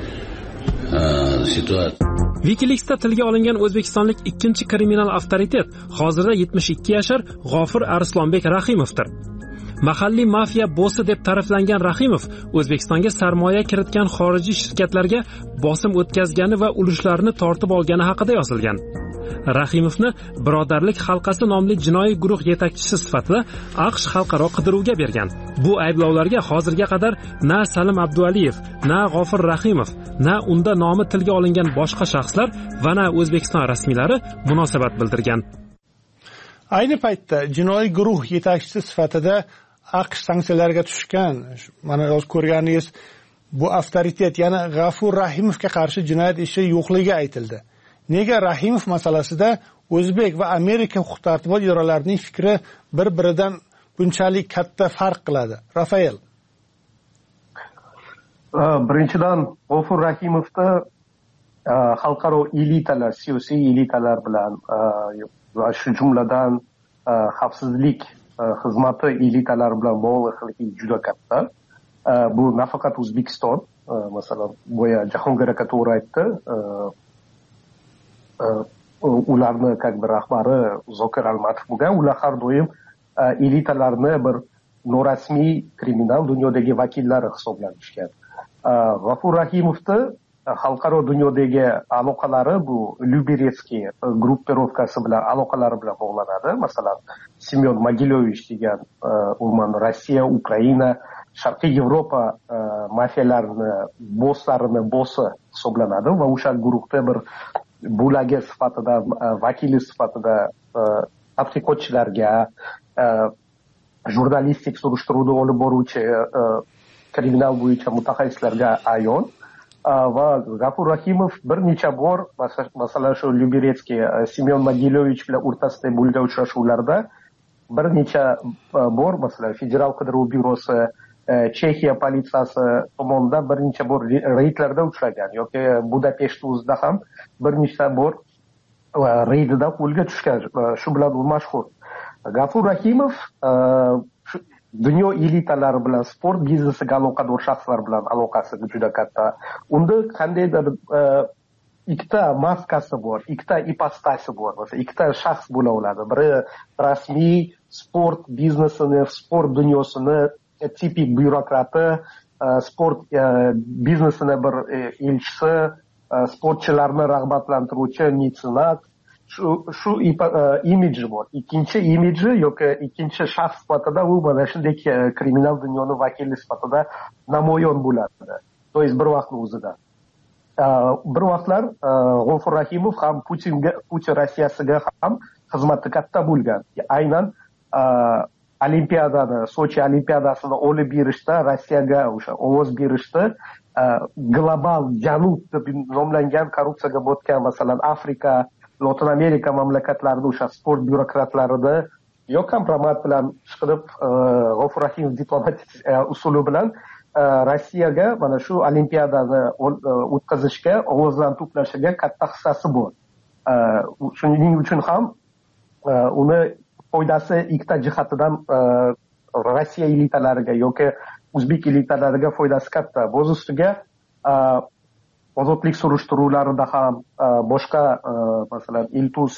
situatsiya. WikiLeaksda tilga olingan o'zbekistonlik ikkinchi kriminal avtoritet hozirda 72 yashar G'ofur Arslonbek Rahimovdir. Mahalliy mafiya bossi deb ta'riflangan Rahimov O'zbekistonga sarmoya kiritgan xorijiy shirkatlarga bosim o'tkazgani va ulushlarni tortib olgani haqida yozilgan. Rahimovni Birodarlik halqasi nomli jinoiy guruh yetakchisi sifatida AQSh xalqaro qidiruvga bergan. Bu ayblovlarga hozirga qadar na Salim Abduvaliyev, na G'ofur Rahimov, na unda nomi tilga olingan boshqa shaxslar va na O'zbekiston rasmiylari munosabat bildirgan. Ayni paytda jinoiy guruh yetakchisi sifatida AQSh sanksiyalarga tushgan. Mana o'z ko'rganingiz bu avtoritet, ya'ni G'afur Rahimovga qarshi jinoyat ishi yo'qligi aytildi. Nega Rahimov masalasida o'zbek va amerika huquq-tartibot idoralarining fikri bir-biridan bunchalik katta farq qiladi? Rafael. Birinchidan, G'ofur Rahimovda xalqaro elitalar, siyosiy elitalar bilan va shu jumladan xavfsizlik xizmati elitalari bilan bog'liqligi juda katta. Bu nafaqat O'zbekiston, masalan, boya Jahongir aka to'g'ri aytdi. Ularni rahbari Zokir Almatov bo'lgan, ular har doim elitalarni bir norasmiy kriminal dunyodagi vakillari hisoblanishgan. G'ofur Rahimovda xalqaro dunyodagi aloqalari bu Lyuberetsky gruppirovkasi bilan aloqalari bilan bog'lanadi. Masalan, Semyon Mogilovich degan Rossiya, Ukraina, Sharqiy Yevropa mafiyalarini bossi hisoblanadi va o'sha guruhda bir bo'lagi sifatida, vakili sifatida tadqiqotchilarga, jurnalistik surishtiruvni olib boruvchi kriminal bo'yicha mutaxassislarga ayon. Va G'ofur Rahimov bir necha bor, masalan, shu Lyuberetsky, Semyon Mogilovich bilan o'rtasida bo'lgan uchrashuvlarda bir necha bor, masalan, Federal qidiruv byurosi, Chexiya politsiyasi tomonidan bir necha bor reydlarda uchragan yoki Budapesht o'zida ham bir necha bor reydida qo'lga tushgan. Shu bilan u mashhur. G'ofur Rahimov dunyo elitalari bilan, sport biznesiga aloqador shaxslar bilan aloqasi juda katta. Unda qandaydir ikkita maskasi bor, ikkita ipostasi bor, masalan, ikkita shaxs bo'la oladi. Biri rasmiy sport biznesini, sport dunyosini tipik byurokrati, sport biznesini bir elchisi, sportchilarni rag'batlantiruvchi metsenat, shu imidji bor. Ikkinchi imidji yoki ikkinchi shaxs sifatida u mana shunday kriminal dunyoni vakili sifatida namoyon bo'ladi. To есть bir vaqtning o'zida. Bir vaqtlar G'ofur Rahimov ham Putin Rossiyasiga ham xizmati katta bo'lgan. Aynan Olimpiadani, Sochi Olimpiadasini olib berishda, Rossiyaga o'sha ovoz berishda global janub deb nomlangan korrupsiyaga botgan, masalan, Afrika, Latin Amerika mamlakatlarida o'sha sport byurokratlarida yo kompromat bilan chiqib, G'ofur Rahimov diplomatik usuli bilan Rossiyaga mana shu Olimpiadani o'tkazishga, ovozdan to'plashiga katta hissasi bor. Shuning uchun ham uni foydasi ikkita jihatidan Rossiya elitalariga yoki o'zbek elitalariga foydasi katta. Bo'z ustiga ozodlik surishtiruvlarida ham boshqa, masalan, Iltus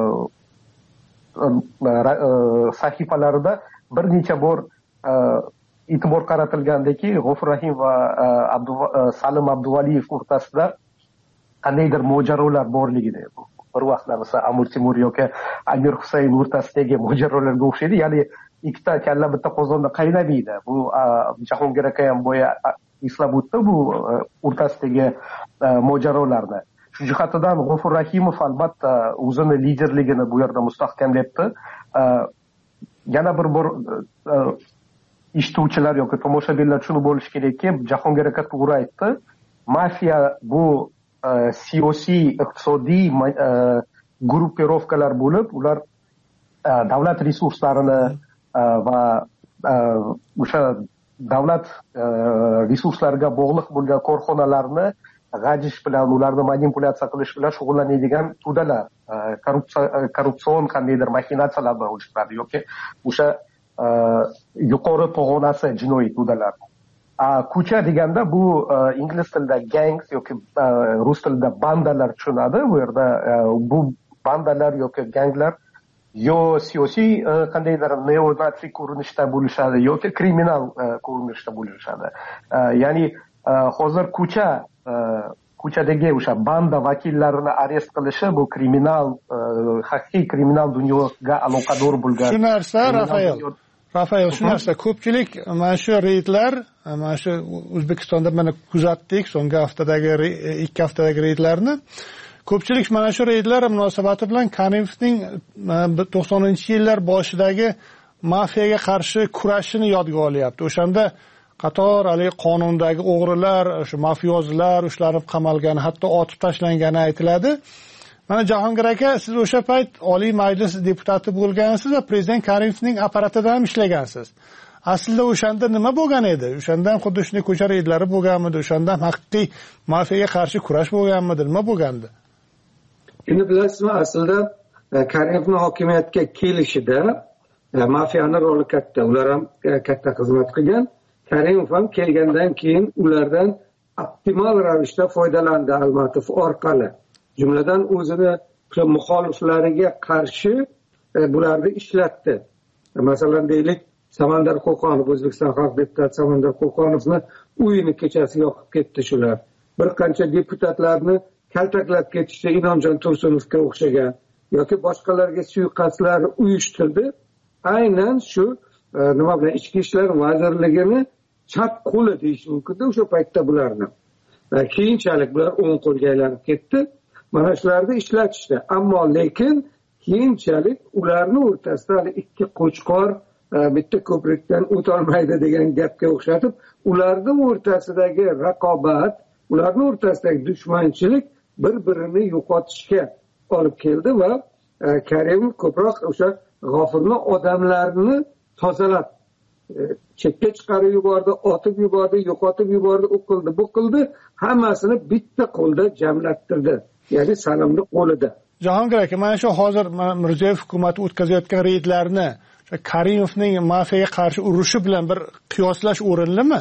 sahifalarida bir necha bor e'tibor qaratilgandaki, G'ofur Rahimov va Salim Abduvaliyev o'rtasida qandaydir mojarolar borligini. Bir vaqtlar masalan Amir Temur yoki Amir Husayn o'rtasidagi mojarolarga o'xshaydi. Ya'ni ikkita kalla bitta qozonda qaynamaydi. Bu Jahongir aka ham boya eslab o'tdi bu o'rtasidagi mojarolarni. Shu jihatidan G'ofur Rahimov albatta o'zini liderligini bu yerda mustahkamlayapti. Yana bir bor eshituvchilar yoki tomoshabinlar shuni bo'lishi kerakki, Jahongir aka to'g'ri aytdi. Mafiya bu siyosiy, iqtisodiy gruppirovkalar bo'lib, ular davlat resurslarini va o'sha davlat resurslariga bog'liq bo'lgan korxonalarni g'ajish bilan, ularni manipulyatsiya qilish bilan shug'ullanadigan to'dalar, korrupsion qandaydir machinatsiyalar bilan o'chiradi yoki o'sha yuqori pog'onasi jinoiy to'dalar. Ko'cha deganda bu ingliz tilida gangs yoki rus tilida bandalar tushunadi. Bu yerda bu bandalar yoki ganglar yo siyosiy qandaydir neonatsiy ko'rinishda bo'lishadi yoki kriminal ko'rinishda bo'lishadi. Ya'ni hozir ko'chadagi o'sha banda vakillarini arest qilishi bu kriminal, haqiqiy kriminal dunyoga aloqador bo'lgan. Shu narsa Rafael, shu narsa ko'pchilik mana shu reydlar, mana shu O'zbekistonda mana kuzatdik so'nggi haftadagi 2 haftadagi reydlarni. Ko'pchilik mana shu reydlar munosabati bilan Karimovning 90-yillar boshidagi mafiyaga qarshi kurashini yodga olyapti. O'shanda qator qonundagi o'g'rilar, shu mafiyozlar ushlanib qamalgani, hatto otib tashlangani aytiladi. mana Jahongir aka, siz o'sha payt Oliy Majlis deputati bo'lgansiz va prezident Karimovning apparatida ham ishlagansiz. Aslida o'shanda nima bo'lgan edi? O'shandan xuddi shunday ko'cha reydlari bo'lganmidi? O'shandan haqiqiy mafiyaga qarshi kurash bo'lganmidi? Nima bo'lgandi? Endi bilasizmi, aslida Karimovning hokimiyatga kelishida mafiyani roli katta. Ular ham katta xizmat qilgan. Karimov ham kelgandan keyin ulardan optimal ravishda foydalandi Almatov orqali. Jumladan o'zini muxoliflariga qarshi bularni ishlatdi. Masalan, deylik, Samandar Qo'qonov, O'zbekiston xalq deputati Samandar Qo'qonovni uyini kechasi yoqib ketdi shular. Bir qancha deputatlarni kaltaklab ketishdi, Inomjon Tursunovga o'xshagan yoki boshqalarga suiqasdlar uyushtirdi. Aynan shu nima bilan Ichki ishlar vazirligini chap qo'li deyish mumkin o'sha paytda bularni. Keyinchalik bular o'ng qo'lga aylanib ketdi. Mana shularni ishlatishdi. Ammo lekin keyinchalik ularni o'rtasida ikki qo'chqor bitta ko'prikdan o'tolmaydi degan gapga o'xshatib, ularni o'rtasidagi raqobat, ularni o'rtasidagi dushmanchilik bir-birini yo'qotishga olib keldi va Karimov ko'proq o'sha G'ofurni odamlarini tozalab chetga chiqarib yubordi, otib yubordi, yo'qotib yubordi, u qildi, bu qildi, hammasini bitta qo'lda jamlattirdi. Ya'ni Salimni qo'lida. Jahongir aka, mana shu hozir Mirziyoyev hukumati o'tkazayotgan reydlarni Karimovning mafiyaga qarshi urushi bilan bir qiyoslash o'rinlimi?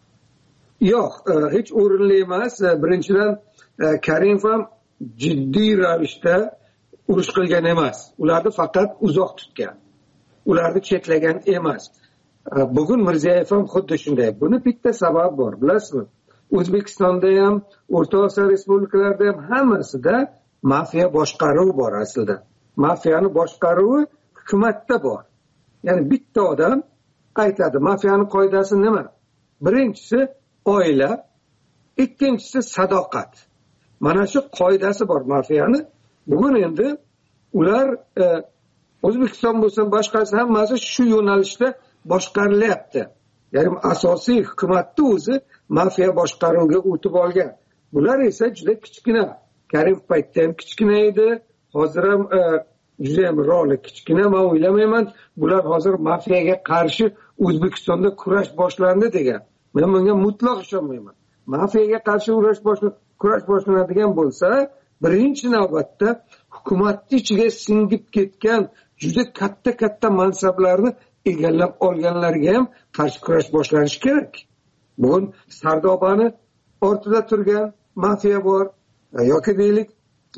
Yo'q, hech o'rinli emas. Birinchidan Karimov ham jiddiy ravishda urush qilgan emas. Ularni faqat uzoq tutgan. Ularni chetlagan emas. Bugun Mirziyoyev ham xuddi shunday. Buni bitta sabab bor, bilasizmi? O'zbekistonda ham, O'rta Osiyo respublikalarida ham hammasida mafiya boshqaruvi bor aslida. Mafiyani boshqaruvi hukumatda bor. Ya'ni bitta odam aytadi, mafiyani qoidasi nima? Birinchisi oila, ikkinchisi sadoqat. Mana shu qoidasi bor mafiyani. Bugun endi ular O'zbekiston bo'lsin, boshqasi hammasi shu yo'nalishda boshqarilyapti. Ya'ni asosiy hukumatni o'zi mafiya boshqaruviga o'tib olgan. Bular esa juda kichkina. Karimov paytda ham kichkina edi, hozir ham juda ham roli kichkina. Men o'ylamayman, bular hozir mafiyaga qarshi O'zbekistonda kurash boshlandi degan. Men bunga mutlaq ishonmayman. Mafiyaga qarshi kurash boshlanadigan bo'lsa, birinchi navbatda hukumatning ichiga singib ketgan juda katta mansablarni egallab olganlarga ham qarshi kurash boshlanishi kerak. Bugun Sardobani ortida turgan mafiya bor, yoki deylik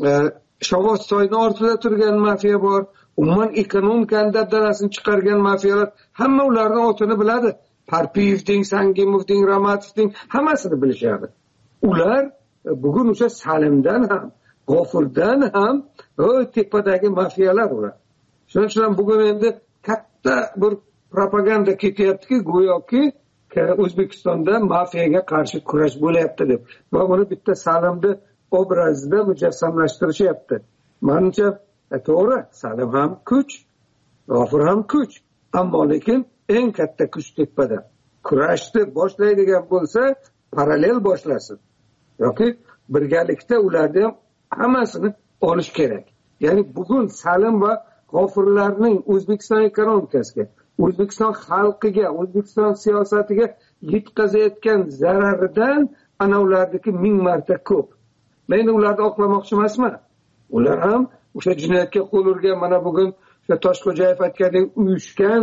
Shovotsoyni ortida turgan mafiya bor, umuman ekonomikani dabdalasini chiqargan mafiyalar, hamma ularning otini biladi. Parpiyevning, Sangimovning, Ramatovning hammasini bilishadi. Ular bugun o'sha Salimdan ham, G'ofurdan ham tepadagi mafiyalar ular. Shuning uchun bugun endi katta bir propaganda ketyaptiki, go'yoki O'zbekistonda mafiyaga qarshi kurash bo'lyapti deb. Va buni bitta Salimni obrazida mujassamlashtirishyapti. Menimcha to'g'ri, Salim ham kuch, G'ofur ham kuch, ammo lekin eng katta kuch tepada. Kurashni boshlaydigan bo'lsa, parallel boshlasin. Yoki birgalikda ularni ham hammasini olish kerak. Ya'ni bugun Salim va G'ofurlarning O'zbekiston ekonomikasiga, O'zbekiston xalqiga, O'zbekiston siyosatiga yetkazayotgan zararidan ana ularniki 1000 marta ko'p. Men ularni oqlamoqchi emasman. Ular ham o'sha jinoyatga qo'l urgan, mana bugun o'sha Toshxo'jayev aytgandek uyushgan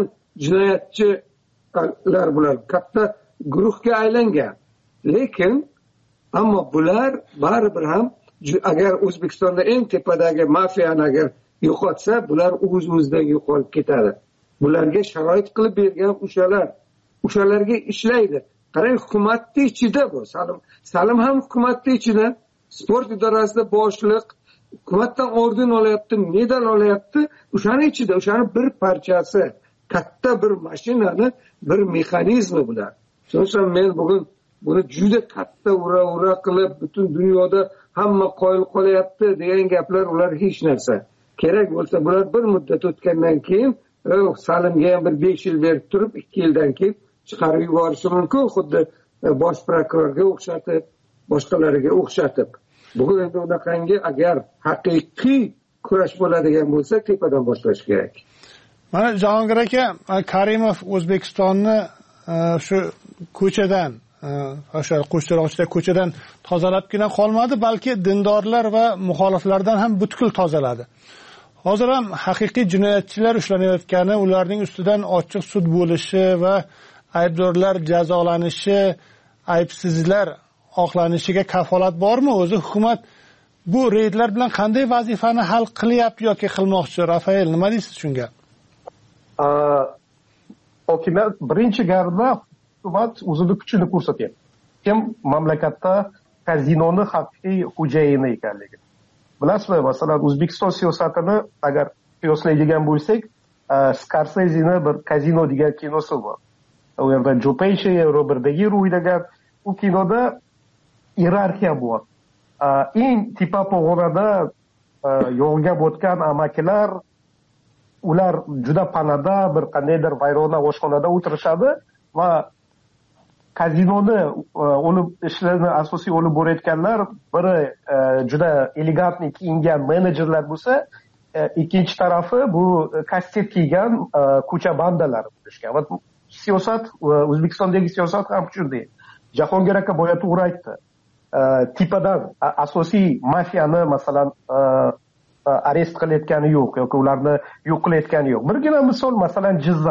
jinoyatchilar bular katta guruhga aylangan. Lekin ammo bular baribir ham agar O'zbekistonda eng tepadagi mafiyani agar yo'qotsa, bular o'z-o'zidan yo'qolib ketadi. Bularga sharoit qilib bergan o'shalarga ishlaydi. Qarang, hukumatning ichida bu. Salim ham hukumatning ichida, sport idorasida boshliq, hukumatdan orden olyapti, medal olyapti. O'shaning ichida, o'shaning bir parchasi, katta bir mashinani, bir mexanizmi bular. Shuning uchun men bugun buni juda katta ura qilib, butun dunyoda hamma qoyil qolyapti degan gaplar ular hech narsa. Kerak bo'lsa, bular bir muddat o'tgandan keyin Salimga ham bir 5 yil berib turib, 2 yildan keyin chiqarib yuborishi mumkin, xuddi bosh prokurorga o'xshatib, boshqalariga o'xshatib. bugun endi unaqangi agar haqiqiy kurash bo'ladigan bo'lsa tepadan boshlash kerak. Mana Jahongir aka, Karimov O'zbekistonni shu ko'chadan o'sha Qo'shtiroqchida ko'chadan tozalabgina qolmadi, balki dindorlar va muxoliflardan ham butkul tozaladi. Hozir ham haqiqiy jinoyatchilar ushlanayotgani, ularning ustidan ochiq sud bo'lishi va aybdorlar jazolanishi, aybsizlar oqlanishiga kafolat bormi? O'zi hukumat bu reydlar bilan qanday vazifani hal qilyapti yoki qilmoqchi? Rafael, nima deysiz shunga? Hokimiyat birinchi galda hukumat o'zini kuchini ko'rsatyapti. Kim mamlakatda kazinoni haqiqiy xo'jayini ekanligi. Bilasizmi, masalan, O'zbekiston siyosatini agar qiyoslaydigan bo'lsak, Scorseseni bir Kazino degan kinosi bor. U yerda Joe Pesci, Robert De Niro o'ynagan u kinoda iyerarxiya bor. Eng tepa pog'onada yo'lga botgan amakilar, ular juda panada bir qandaydir vayrona oshxonada o'tirishadi va kazinoni olib ishlarni asosiy olib borayotganlar biri juda elegantni kiyingan menejerlar bo'lsa, ikkinchi tarafi bu kastet kiygan ko'cha bandalar bo'lishgan. Va siyosat, O'zbekistondagi siyosat ham shunday. Jahongir aka boya to'g'ri aytdi. Tepadan asosiy mafiyani masalan arest qilayotgani yo'q yoki ularni yo'q qilayotgani yo'q. Birgina misol, masalan,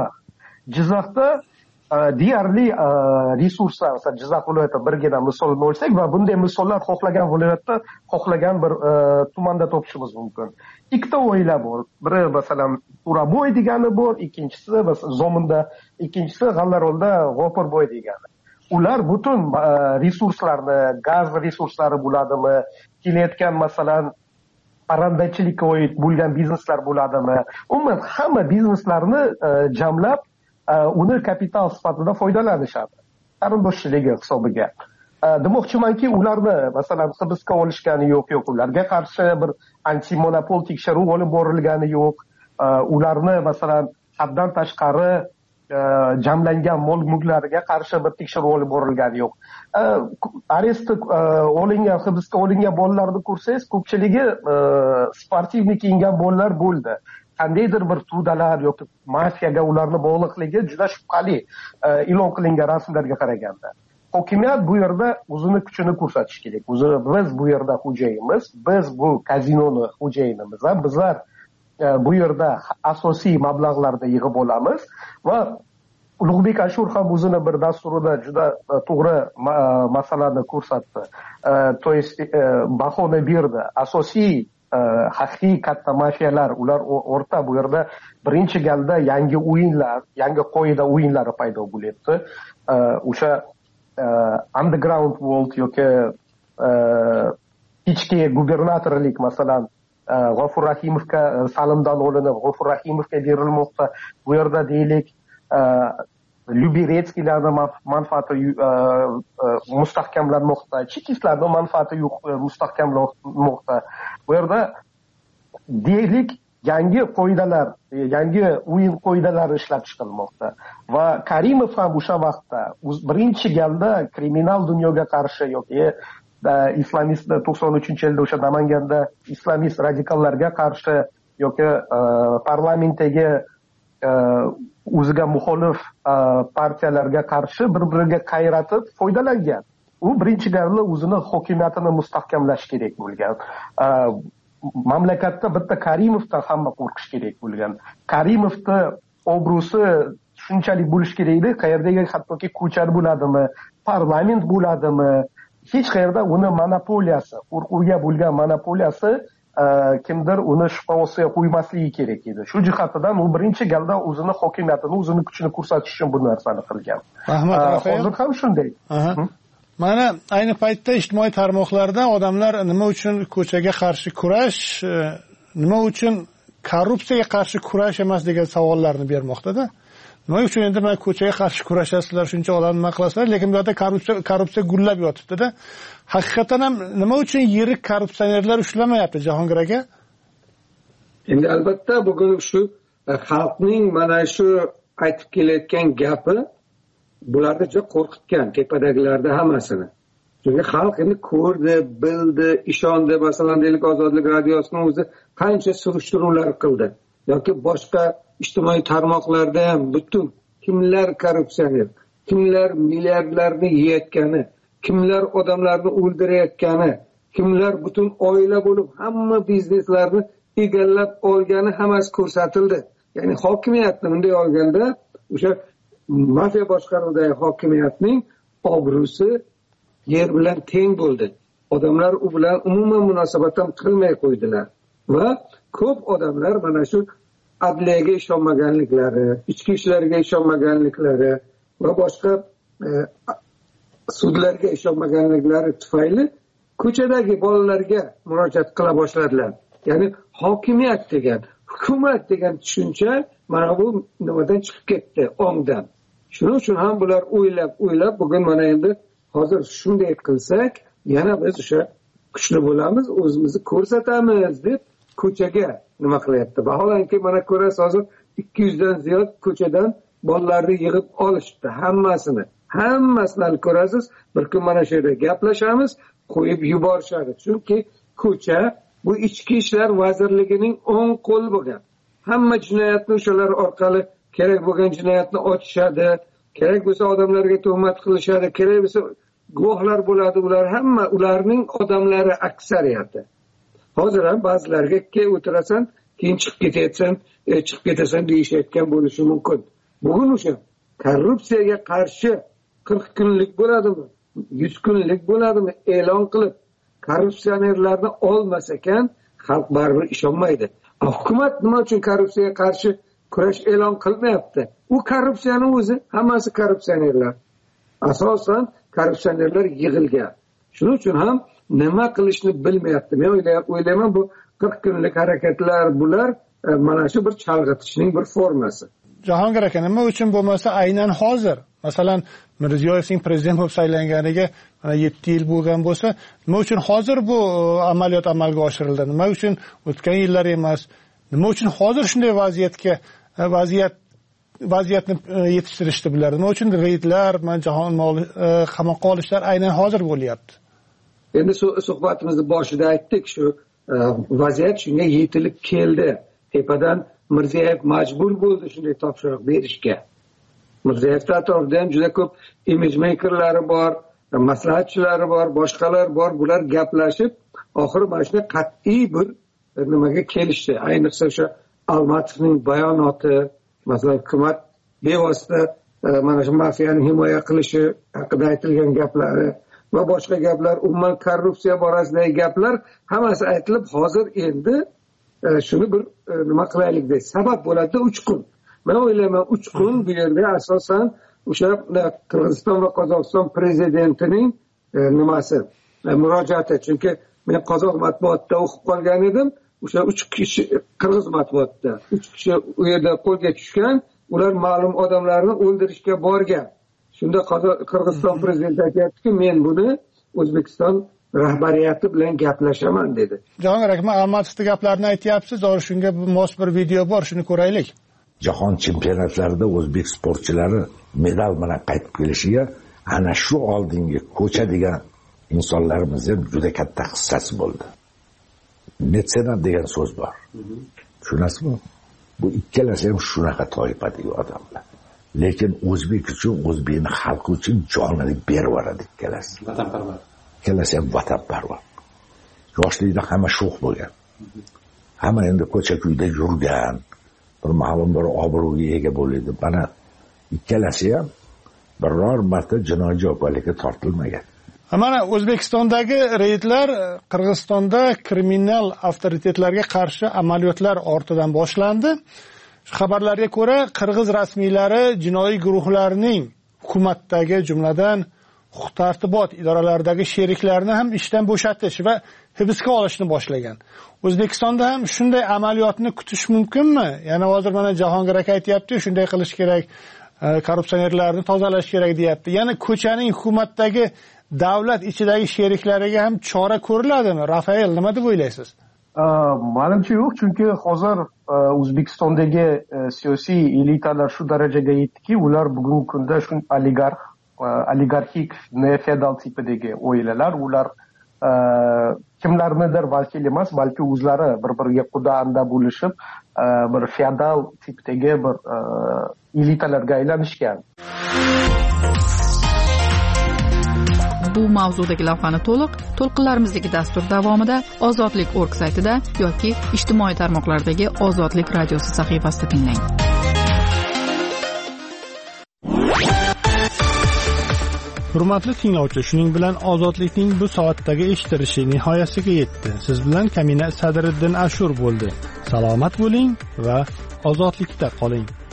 Jizzaxda deyarli resurslar, masalan, Jizzax viloyati birgina misolni olsak va bunday misollar xohlagan viloyatda, xohlagan bir tumanda topishimiz mumkin. Ikkita oila bor. Biri masalan Uraboy degani bor, ikkinchisi Zominda, ikkinchisi G'allarolda G'ofurboy degani. Ular butun resurslarni, gaz resurslari bo'ladimi, kelayotgan masalan parrandachilikka oid bo'lgan bizneslar bo'ladimi, umuman hamma bizneslarni jamlab uni kapital sifatida foydalanishadi. Qarindoshligi hisobiga. Demoqchimanki, ularni masalan hibsga olishgani yo'q, ularga qarshi bir antimonopol tekshiruv olib borilgani yo'q. Ularni masalan haddan tashqari jamlangan mol-mulklariga qarshi bir tekshiruv olib borilgani yo'q. Arest olingan, hibsga olingan bolalarni ko'rsangiz, ko'pchiligi sportivniy kiyingan bolalar bo'ldi. Qandaydir bir tudalar yoki mafiyaga ularni bog'liqligi juda shubhali e'lon qilingan rasmlarga qaraganda. Hokimiyat bu yerda o'zini kuchini ko'rsatish kerak. Biz bu yerda xo'jayinmiz, biz bu kazinoni xo'jayinimiz. Bizlar bu yerda asosiy mablag'larni yig'ib olamiz va Ulug'bek Ashur ham o'zini bir dasturida juda to'g'ri masalani ko'rsatdi. To есть bahoni berdi. Asosiy haqiqiy katta mafiyalar, ular o'rta bu yerda birinchi galda yangi o'yinlar, yangi qoida o'yinlari paydo bo'lyapti. O'sha underground world yoki ichki gubernatorlik masalan G'ofur Rahimovga salimdan olinib, G'ofur Rahimovga berilmoqda. Bu yerda deylik Lyuberetskiylarning manfaati mustahkamlanmoqda, chekistlarning manfaati mustahkamlanmoqda. Bu yerda deylik yangi qoidalar, yangi o'yin qoidalari ishlab chiqilmoqda va Karimov ham o'sha vaqtda birinchi galda kriminal dunyoga qarshi yoki islamist 93-yilda o'sha Namanganda islamist radikallarga qarshi yoki parlamentdagi o'ziga muxolif partiyalarga qarshi bir-biriga qayratib foydalangan. U birinchi galda o'zini hokimiyatini mustahkamlash kerak bo'lgan. Mamlakatda bitta Karimovdan hamma qo'rqish kerak bo'lgan. Karimovda obro'si shunchalik bo'lish kerak edi, qayerdagi hattoki ko'char bo'ladimi, parlament bo'ladimi, hech qayerda uni monopoliyasi, qo'rquvga bo'lgan monopoliyasi kimdir uni shubha ostiga qo'ymasligi kerak edi. Shu jihatidan u birinchi galda o'zini hokimiyatini, o'zini kuchini ko'rsatish uchun bu narsani qilgan. Rahmat, Rafael. Hozir ham shunday. Mana ayni paytda ijtimoiy tarmoqlarda odamlar nima uchun ko'chaga qarshi kurash, nima uchun korrupsiyaga qarshi kurash emas degan savollarni bermoqda-da. Nima uchun endi mana ko'chaga qarshi kurashasizlar, shuncha odamni nima qilasizlar, lekin bu yerda korrupsiya gullab yotibdi-da. Haqiqatan ham nima uchun yirik korrupsionerlar ushlamayapti, Jahongir aka? Endi albatta bugun shu xalqning mana shu aytib kelayotgan gapi bularni juda qo'rqitgan, tepadagilarda hammasini. Chunki xalq endi ko'rdi, bildi, ishondi. Masalan, deylik Ozodlik radiosining o'zi qancha surishtiruvlar qildi. Yoki boshqa ijtimoiy tarmoqlarda ham butun kimlar korrupsioner, kimlar milliardlarni yeyotgani, kimlar odamlarni o'ldirayotgani, kimlar butun oila bo'lib hamma bizneslarni egallab olgani hammasi ko'rsatildi. Ya'ni hokimiyatni bunday olganda o'sha mafiya boshqaruvidagi hokimiyatning obro'si yer bilan teng bo'ldi. Odamlar u bilan umuman munosabat ham qilmay qo'ydilar va ko'p odamlar mana shu adliyaga ishonmaganliklari, ichki ishlarga ishonmaganliklari va boshqa sudlarga ishonmaganliklari tufayli ko'chadagi bolalarga murojaat qila boshladilar. Ya'ni hokimiyat degan, hukumat degan tushuncha mana bu nimadan chiqib ketdi, ongdan. Shuning uchun ham bular o'ylab bugun mana endi hozir shunday qilsak, yana biz o'sha kuchli bo'lamiz, o'zimizni ko'rsatamiz deb ko'chaga nima qilyapti. Vaholanki mana ko'rasiz, hozir 200 dan ziyod ko'chadan bolalarni yig'ib olishdi, hammasini ko'rasiz. Bir kun mana shu yerda gaplashamiz, qo'yib yuborishadi. Chunki ko'cha bu ichki ishlar vazirligining o'ng qo'li bo'lgan. Hamma jinoyatni o'shalar orqali kerak bo'lgan jinoyatni ochishadi, kerak bo'lsa odamlarga tuhmat qilishadi, kerak bo'lsa guvohlar bo'ladi, ular hamma ularning odamlari aksariyati. Hozir ham ba'zilarga o'tirasan, keyin chiqib ketasan deyishayotgan bo'lishi mumkin. Bugun o'sha korrupsiyaga qarshi 40 kunlik bo'ladimi, 100 kunlik bo'ladimi e'lon qilib korrupsionerlarni olmas ekan, xalq baribir ishonmaydi. Hukumat nima uchun korrupsiyaga qarshi kurash e'lon qilmayapti? U korrupsiyaning o'zi hammasi korrupsionerlar. Asosan korrupsionerlar yig'ilgan. Shuning uchun ham nima qilishni bilmayapti. Men o'ylayman bu 40 kunlik harakatlar bular mana shu bir chalg'itishning bir formasi. Jahongir aka, nima uchun bo'lmasa aynan hozir, masalan, Mirziyoyevning prezident bo'lib saylanganiga mana 7 yil bo'lgan bo'lsa, nima uchun hozir bu amaliyot amalga oshirildi? Nima uchun o'tgan yillar emas? Nima uchun hozir shunday vaziyatni yetishtirishdi bular? Nima uchun reydlar, jahon qamoqqa olishlar aynan hozir bo'lyapti? Endi suhbatimizni boshida aytdik, shu vaziyat shunga yetilib keldi. Tepadan Mirziyoyev majbur bo'ldi shunday topshiriq berishga. Mirziyoyev atrofida ham juda ko'p image makerlari bor, maslahatchilari bor, boshqalar bor. Bular gaplashib, oxiri mana shunday qat'iy bir nimaga kelishdi. Ayniqsa o'sha Almatovning bayonoti, masalan, hukumat bevosita mana shu mafiyani himoya qilishi haqida aytilgan gaplari va boshqa gaplar, umuman korrupsiya borasidagi gaplar hammasi aytilib, hozir endi shuni bir nima qilaylik deb sabab bo'ladi 3 kun. Men o'ylayman 3 kun bu yerda asosan o'sha Qirg'iziston va Qozog'iston prezidentining nimasi, murojaati. Chunki men qozoq matbuotida o'qib qolgan edim. O'sha 3 kishi qirg'iz matbuotida 3 kishi u yerda qo'lga tushgan, ular ma'lum odamlarni o'ldirishga borgan. Shunda Qirg'iziston prezidenti aytayapti-ki, men buni O'zbekiston rahbariyati bilan gaplashaman dedi. Jahongir aka, Almatovning gaplarini aytyapsiz, hozir shunga mos bir video bor, shuni ko'raylik. Jahon chempionatlarida o'zbek sportchilari medal bilan qaytib kelishiga ana shu oldingi ko'cha degan insonlarimiz ham juda katta hissasi bo'ldi. Metsenat degan so'z bor. Tushunasizmi? Bu ikkalasi ham shunaqa toifadagi odamlar. Lekin o'zbek uchun, o'zbekning xalqi uchun jonini berib yuboradi ikkalasi. Vatanparvar. Ikkalasi ham vatanparvar. Yoshlikda hamma sho'x bo'lgan. Hamma endi ko'cha-kuyda yurgan, bir ma'lum bir obro'ga ega bo'ladi. Mana ikkalasi ham biror marta jinoiy javobgarlikka tortilmagan. Mana O'zbekistondagi reydlar Qirg'izistonda kriminal avtoritetlarga qarshi amaliyotlar ortidan boshlandi. Xabarlarga ko'ra, qirg'iz rasmiylari jinoiy guruhlarning hukumatdagi, jumladan huquq-tartibot idoralaridagi sheriklarini ham ishdan bo'shatish va hibsga olishni boshlagan. O'zbekistonda ham shunday amaliyotni kutish mumkinmi? Yana hozir mana Jahongir aka aytayapti, shunday qilish kerak, korrupsionerlarni tozalash kerak deyapti. Yana ko'chaning hukumatdagi davlat ichidagi sheriklariga ham chora ko'riladimi? Rafael, nima deb o'ylaysiz? Menimcha yo'q, chunki hozir O'zbekistondagi siyosiy elitalar shu darajaga yetdiki, ular bugungi kunda shu oligarx oligarxik feodal tipidagi oilalar, ular kimlarnidir vakil emas, balki o'zlari bir-biriga quda anda bo'lishib bir feodal tipdagi bir elitalarga aylanishgan. Bu mavzudagi lavhani to'lqinlarimizdagi dastur davomida ozodlik.org saytida yoki ijtimoiy tarmoqlardagi Ozodlik radiosi sahifasida tinglang. Hurmatli tinglovchi, shuning bilan Ozodlikning bu soatdagi eshitilishi nihoyasiga yetdi. Siz bilan Kamina Sadriddin Ashur bo'ldi. Salomat bo'ling va ozodlikda qoling.